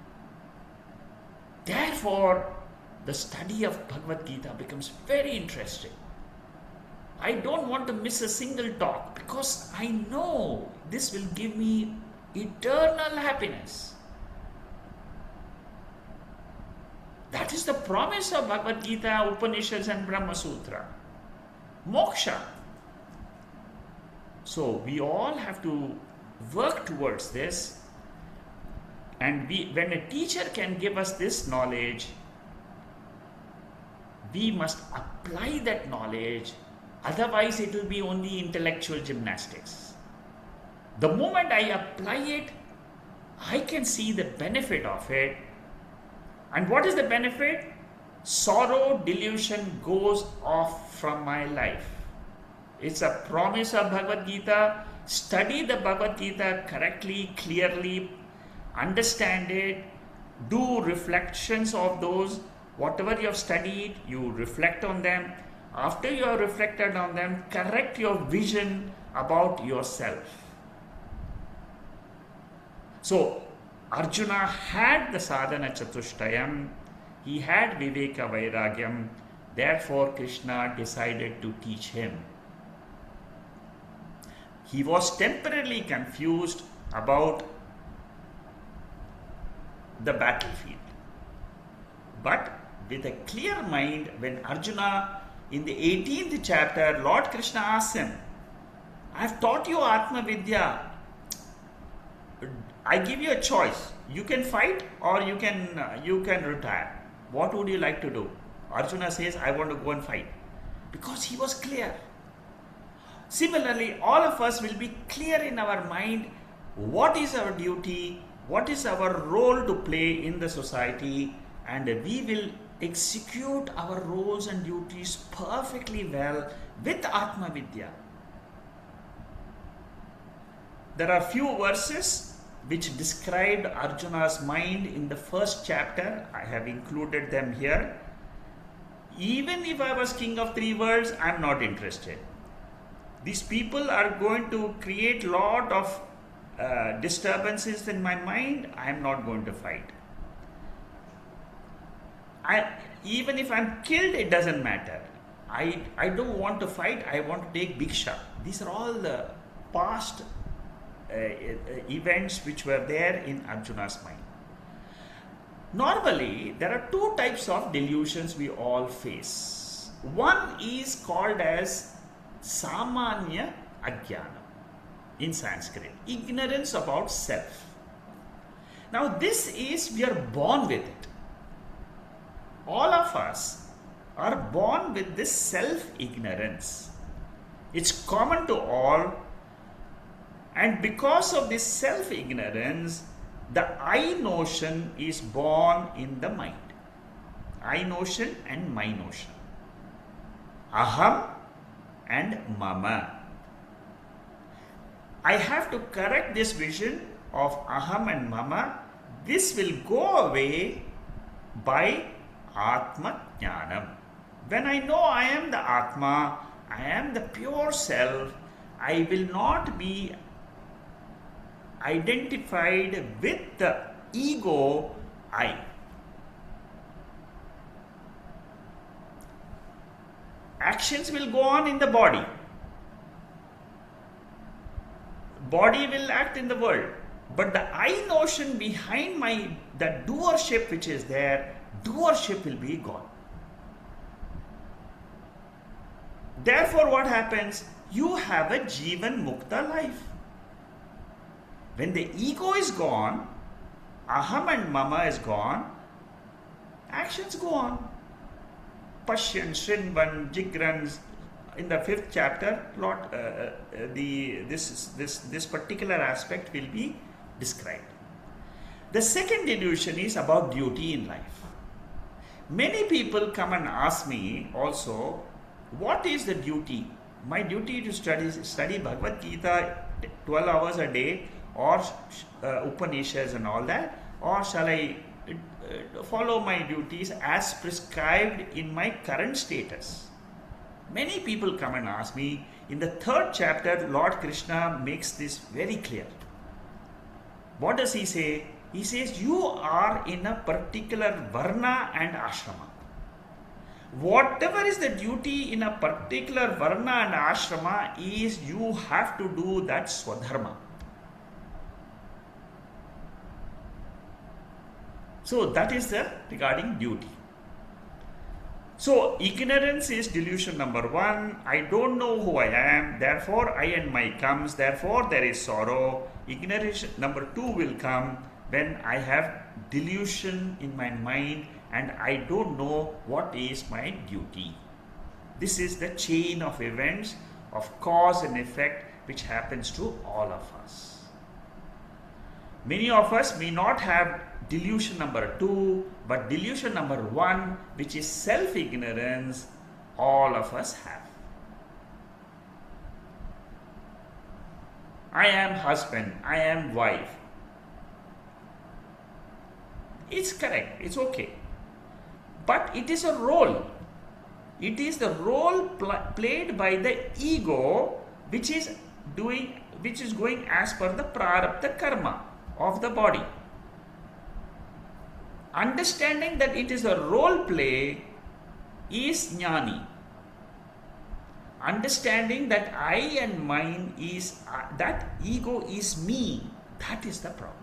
Speaker 1: Therefore, the study of Bhagavad Gita becomes very interesting. I don't want to miss a single talk because I know this will give me eternal happiness. That is the promise of Bhagavad Gita, Upanishads and Brahma Sutra. Moksha. So we all have to work towards this, and when a teacher can give us this knowledge, we must apply that knowledge, otherwise it will be only intellectual gymnastics. The moment I apply it, I can see the benefit of it. And what is the benefit? Sorrow, delusion goes off from my life. It's a promise of Bhagavad Gita. Study the Bhagavad Gita correctly, clearly, understand it, do reflections of those. Whatever you have studied, you reflect on them. After you have reflected on them, correct your vision about yourself. So, Arjuna had the sadhana chatushtayam, he had viveka vairagyam, therefore Krishna decided to teach him. He was temporarily confused about the battlefield. But with a clear mind, when Arjuna, in the 18th chapter, Lord Krishna asked him, I have taught you Atma Vidya. I give you a choice. You can fight or you can retire. What would you like to do? Arjuna says, I want to go and fight. Because he was clear. Similarly, all of us will be clear in our mind what is our duty, what is our role to play in the society, and we will execute our roles and duties perfectly well with Atma Vidya. There are few verses which described Arjuna's mind in the first chapter. I have included them here. Even if I was king of 3 worlds, I am not interested. These people are going to create lot of disturbances in my mind. I am not going to fight. Even if I am killed, it doesn't matter. I don't want to fight. I want to take Bhiksha. These are all the past events which were there in Arjuna's mind. Normally, there are 2 types of delusions we all face. One is called as Samanya Ajnana in Sanskrit, ignorance about self. Now this is, we are born with it. All of us are born with this self-ignorance. It's common to all. And because of this self-ignorance, the I notion is born in the mind. I notion and my notion. Aham and mama. I have to correct this vision of aham and mama. This will go away by Atma Jnanam. When I know I am the Atma, I am the pure self, I will not be identified with the ego I. Actions will go on in the body. Body will act in the world. But the I notion behind that doership which is there, doership will be gone. Therefore, what happens? You have a Jivan Mukta life. When the ego is gone, Aham and Mama is gone, actions go on. Pashyan, Shrinvan, Jigrans. In the 5th chapter, this particular aspect will be described. The second delusion is about duty in life. Many people come and ask me also, what is the duty? My duty to study Bhagavad Gita 12 hours a day, or Upanishads and all that, or shall I follow my duties as prescribed in my current status? Many people come and ask me. In the 3rd chapter, Lord Krishna makes this very clear. What does he say? He says, you are in a particular varna and ashrama. Whatever is the duty in a particular varna and ashrama is you have to do that swadharma. So that is the regarding duty. So ignorance is delusion number 1. I don't know who I am, therefore I and my comes, therefore there is sorrow. Ignorance number 2 will come when I have delusion in my mind and I don't know what is my duty. This is the chain of events of cause and effect which happens to all of us. Many of us may not have delusion number 2, but delusion number 1, which is self-ignorance, all of us have. I am husband, I am wife. It's correct, it's okay. But it is a role. It is the role played by the ego which is going as per the prarabdha karma of the body. Understanding that it is a role play is jnani. Understanding that I and mine is, that ego is me, that is the problem.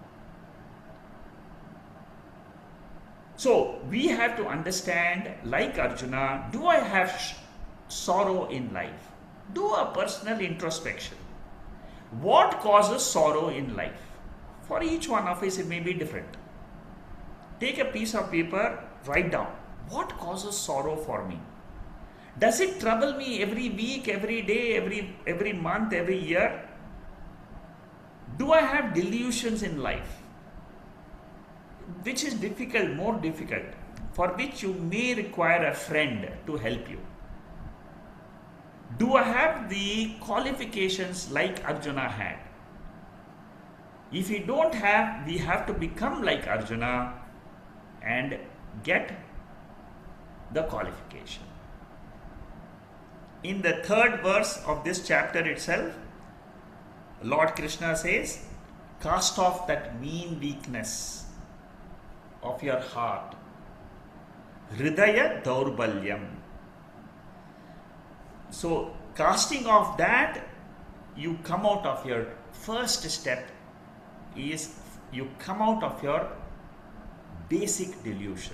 Speaker 1: So we have to understand, like Arjuna, do I have sorrow in life? Do a personal introspection. What causes sorrow in life? For each one of us, it may be different. Take a piece of paper, write down, what causes sorrow for me? Does it trouble me every week, every day, every month, every year? Do I have delusions in life? Which is difficult, more difficult, for which you may require a friend to help you. Do I have the qualifications like Arjuna had? If we don't have, we have to become like Arjuna and get the qualification. In the 3rd verse of this chapter itself, Lord Krishna says, cast off that mean weakness of your heart. Hridaya Daurbalyam. So, casting off that, you come out of your first step is you come out of your basic delusion.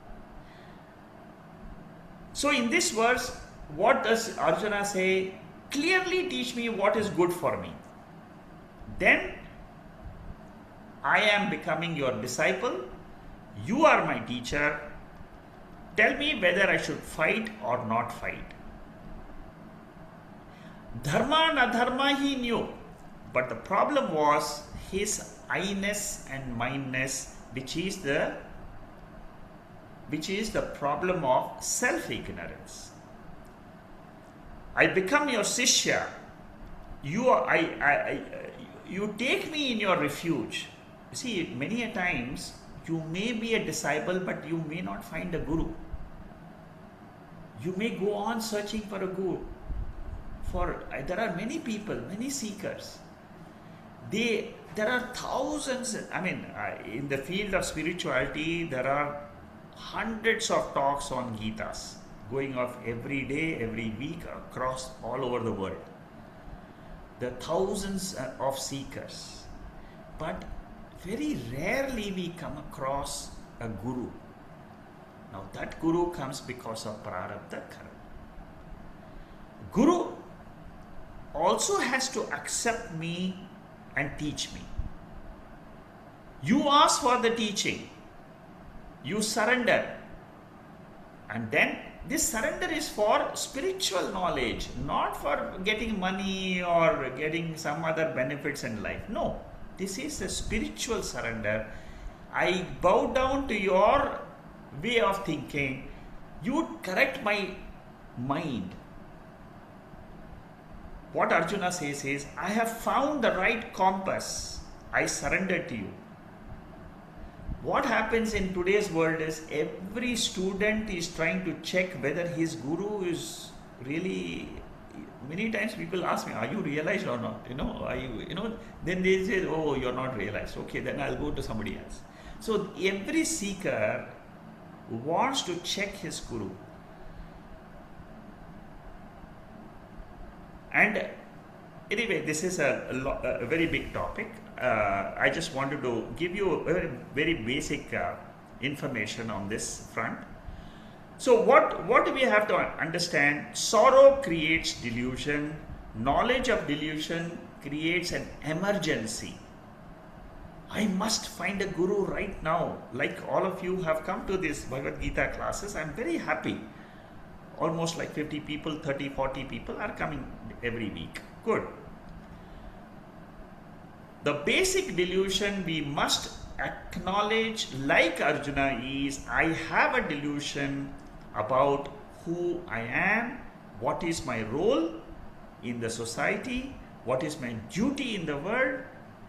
Speaker 1: So, in this verse, what does Arjuna say? Clearly teach me what is good for me. Then I am becoming your disciple. You are my teacher. Tell me whether I should fight or not fight. Dharma and adharma he knew, but the problem was his I-ness and mine-ness, which is the problem of self-ignorance. I become your Sishya. You take me in your refuge. You see, many a times you may be a disciple, but you may not find a guru. You may go on searching for a guru. There are many people, many seekers. there are thousands, in the field of spirituality, there are hundreds of talks on Gitas going off every day, every week, across all over the world. There are thousands of seekers, but very rarely we come across a guru. Now that guru comes because of prarabdha karma. Guru also has to accept me and teach me. You ask for the teaching, you surrender, and then this surrender is for spiritual knowledge, not for getting money or getting some other benefits in life. No, this is a spiritual surrender. I bow down to your way of thinking. You correct my mind. What Arjuna says is, I have found the right compass. I surrender to you. What happens in today's world is every student is trying to check whether his guru is really. Many times people ask me, are you realized or not? Are you, then they say, oh, you're not realized. Okay, then I'll go to somebody else. So every seeker wants to check his guru. And anyway, this is a very big topic. I just wanted to give you a very, very basic information on this front. So what do we have to understand? Sorrow creates delusion. Knowledge of delusion creates an emergency. I must find a guru right now. Like all of you have come to this Bhagavad Gita classes, I'm very happy. Almost like 50 people, 30, 40 people are coming every week. Good. The basic delusion we must acknowledge, like Arjuna, is I have a delusion about who I am, what is my role in the society, what is my duty in the world.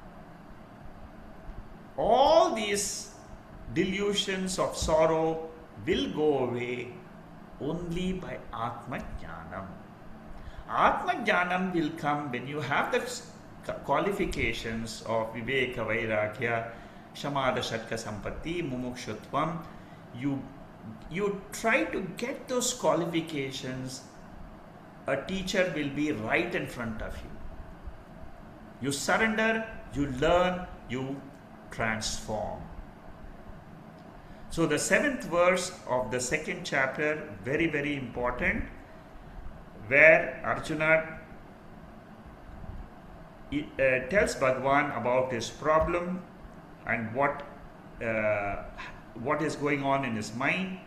Speaker 1: All these delusions of sorrow will go away only by Atma Jnanam. Atma Jnanam will come when you have the qualifications of Viveka, Vairagya, Shamadha, Shatka, Sampatti, Mumukshutvam. You try to get those qualifications, a teacher will be right in front of you. You surrender, you learn, you transform. So the 7th verse of the 2nd chapter, very, very important, where Arjuna tells Bhagavan about his problem and what is going on in his mind,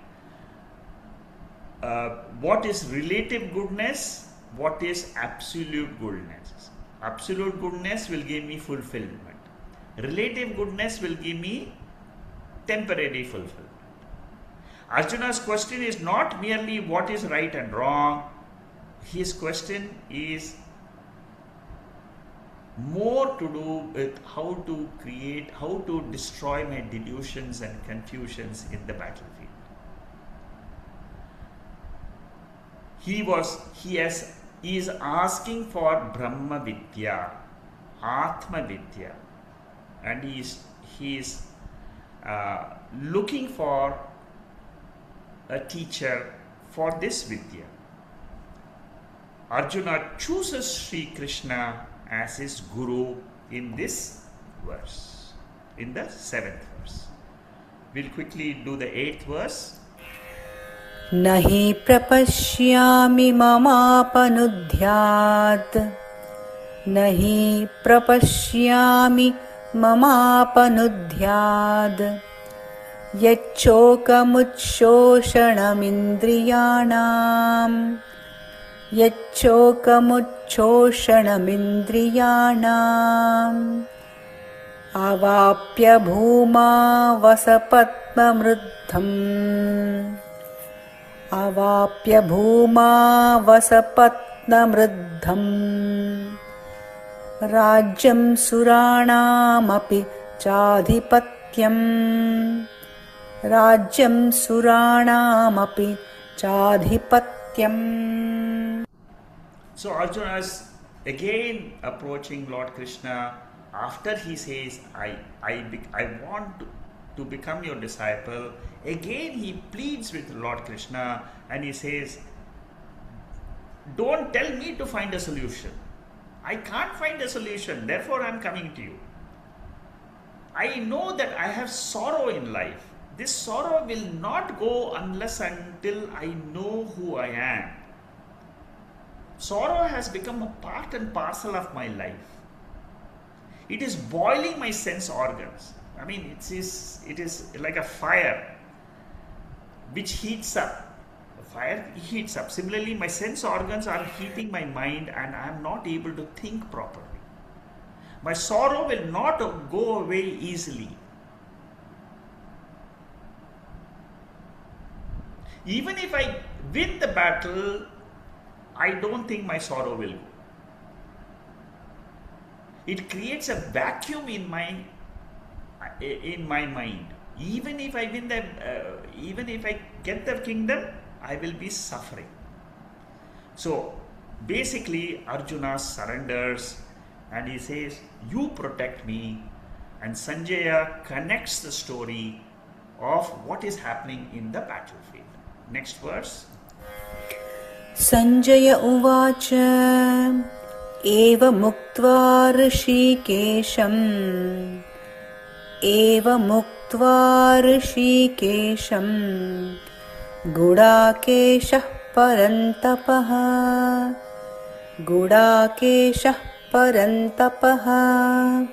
Speaker 1: what is relative goodness, what is absolute goodness. Absolute goodness will give me fulfillment. Relative goodness will give me temporary fulfillment. Arjuna's question is not merely what is right and wrong. His question is more to do with how to destroy my delusions and confusions in the battlefield. He is asking for Brahma Vidya, Atma Vidya, and he is looking for a teacher for this Vidya. Arjuna chooses Sri Krishna as his guru in this verse, in the 7th verse. We'll quickly do the 8th verse.
Speaker 2: Nahi prapashyami mamapanudhyat, nahi prapashyami mamapanudhyad, yacchokamuchoshanamindriyanam, yacchokamuchoshanamindriyanam, avapya bhuma vasapatmamruddham, avapya bhuma vasapatmamruddham, rajyam suranamapi chadhipatyam, rajyam suranamapi chadhipatyam.
Speaker 1: So Arjuna is again approaching Lord Krishna after he says, I want to become your disciple, again he pleads with Lord Krishna and he says, don't tell me to find a solution. I can't find a solution, therefore I am coming to you. I know that I have sorrow in life. This sorrow will not go unless until I know who I am. Sorrow has become a part and parcel of my life. It is boiling my sense organs. I mean, it is like a fire which heats up. Fire heats up. Similarly, my sense organs are heating my mind and I am not able to think properly. My sorrow will not go away easily. Even if I win the battle, I don't think my sorrow will go. It creates a vacuum in my mind. Even if I win even if I get the kingdom, I will be suffering. So basically, Arjuna surrenders and he says, you protect me. And Sanjaya connects the story of what is happening in the battlefield. Next verse.
Speaker 2: Sanjaya uvacha eva muktva rishikesham Gudakeshah parantapaha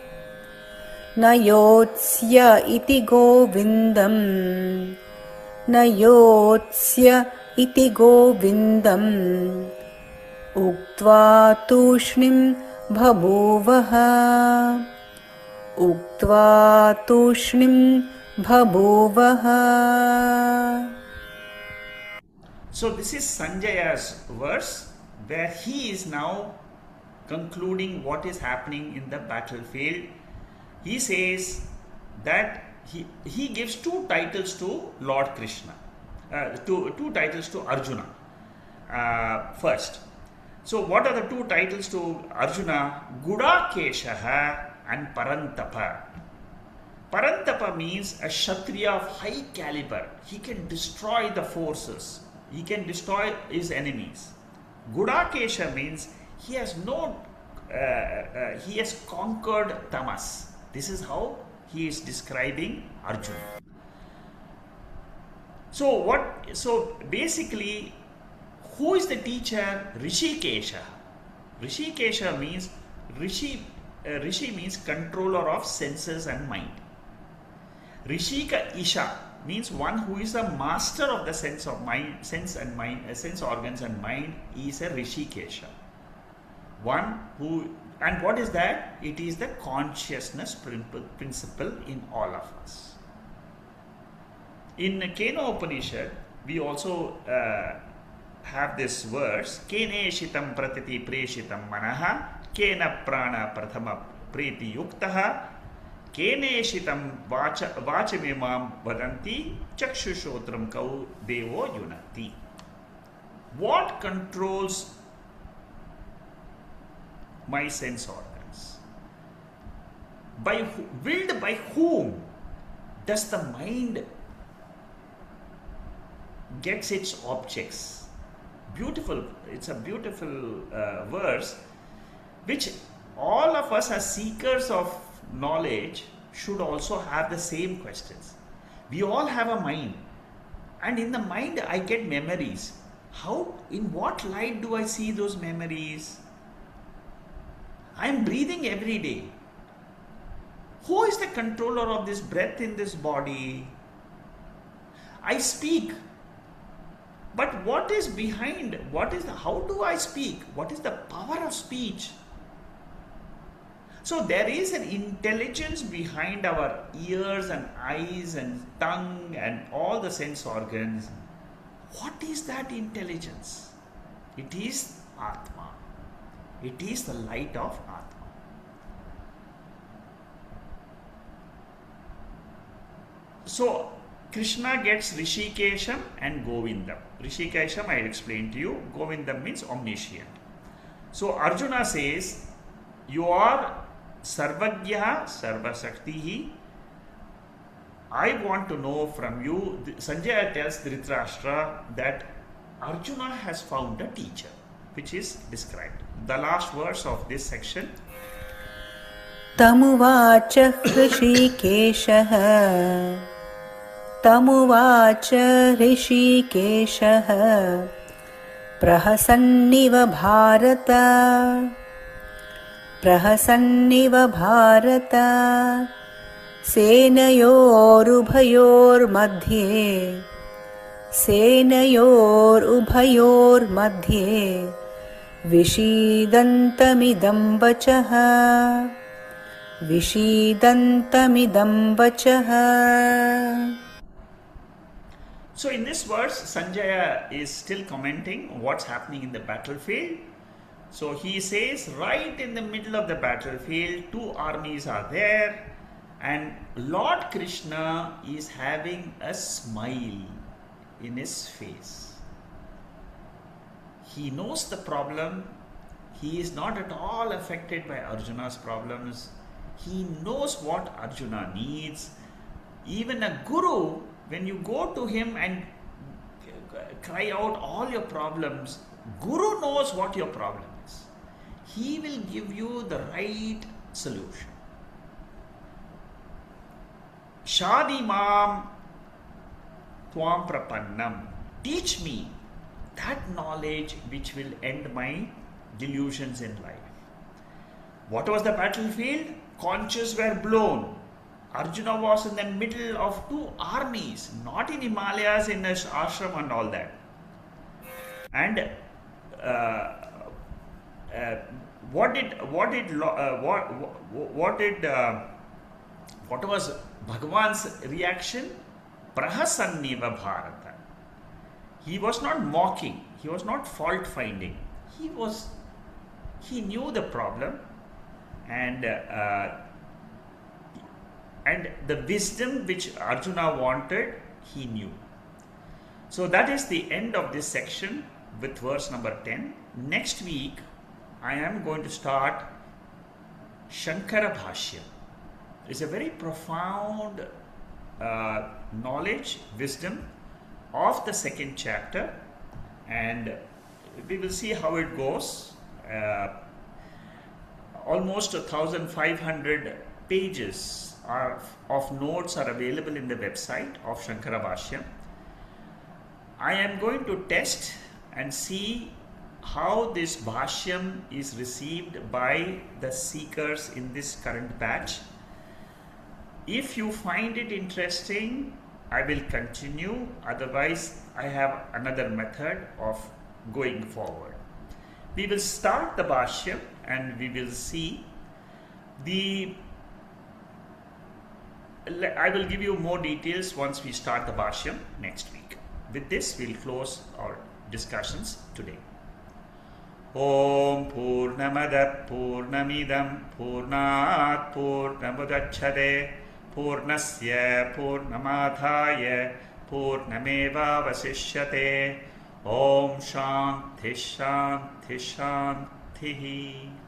Speaker 2: Nayotsya iti govindam Uktva tushnim bhabuvaha.
Speaker 1: So this is Sanjaya's verse where he is now concluding what is happening in the battlefield. He says that he gives two titles to Lord Krishna, two titles to Arjuna first. So what are the two titles to Arjuna? Gudakeshaha and Parantapa. Parantapa means a Kshatriya of high caliber. He can destroy the forces. He can destroy his enemies. Gudakesha means he has he has conquered tamas. This is how he is describing Arjuna. So basically, who is the teacher? Rishikesha. Rishikesha means Rishi means controller of senses and mind. Rishika Isha means one who is a master of the sense organs and mind is a Rishikesha. One who, and what is that? It is the consciousness principle in all of us. In Kena Upanishad, we also have this verse, Kene shitam pratiti preshitam manaha, Kena prana prathama preti yuktaha, Kene shitam vachamimam vadanti, chakshushodram kau devo yunati. What controls my sense organs? Willed by whom does the mind gets its objects? Beautiful. It's a beautiful verse which all of us as seekers of knowledge should also have the same questions. We all have a mind, and in the mind I get memories. How, in what light do I see those memories? I am breathing every day. Who is the controller of this breath in this body? I speak. But what is behind? How do I speak? What is the power of speech? So there is an intelligence behind our ears and eyes and tongue and all the sense organs. What is that intelligence? It is Atma. It is the light of Atma. So Krishna gets Rishikesham and Govindam. Rishikesham I explained to you. Govindam means omniscient. So Arjuna says, you are Sarvagya Sarvasaktihi. I want to know from you, Sanjaya tells Dhritarashtra that Arjuna has found a teacher, which is described. The last verse of this section.
Speaker 2: तमुवाच ऋषिकेशः तमुवाच ऋषिकेशः प्रहसन्निव भारत सेनयोरुभयोर्मध्ये विषीदन्तमिदं वचः.
Speaker 1: So in this verse, Sanjaya is still commenting what's happening in the battlefield. So he says, right in the middle of the battlefield, two armies are there, and Lord Krishna is having a smile in his face. He knows the problem. He is not at all affected by Arjuna's problems. He knows what Arjuna needs. Even a guru, when you go to him and cry out all your problems, Guru knows what your problem is. He will give you the right solution. Shadimam Twam Prapannam. Teach me that knowledge which will end my delusions in life. What was the battlefield? Conches were blown. Arjuna was in the middle of two armies, not in Himalayas, in his ashram and all that. And what was Bhagavan's reaction? Prahasanniva Bharata. He was not mocking. He was not fault finding. He knew the problem, and the wisdom which Arjuna wanted, he knew. So that is the end of this section with verse number 10. Next week, I am going to start Shankara Bhashya. It's a very profound knowledge, wisdom of the second chapter, and we will see how it goes. Almost 1,500 pages of notes are available in the website of Shankara Bhashya. I am going to test and see how this Bhashyam is received by the seekers in this current batch. If you find it interesting, I will continue. Otherwise, I have another method of going forward. We will start the Bhashyam and we will see I will give you more details once we start the Bhashyam next week. With this, we'll close our discussions today. Om Purnamada Purnamidam Purnat Purnamudacchate Purnasya Purnamadhaya Purnameva Vasishyate. Om Shanti Shanti Shanti.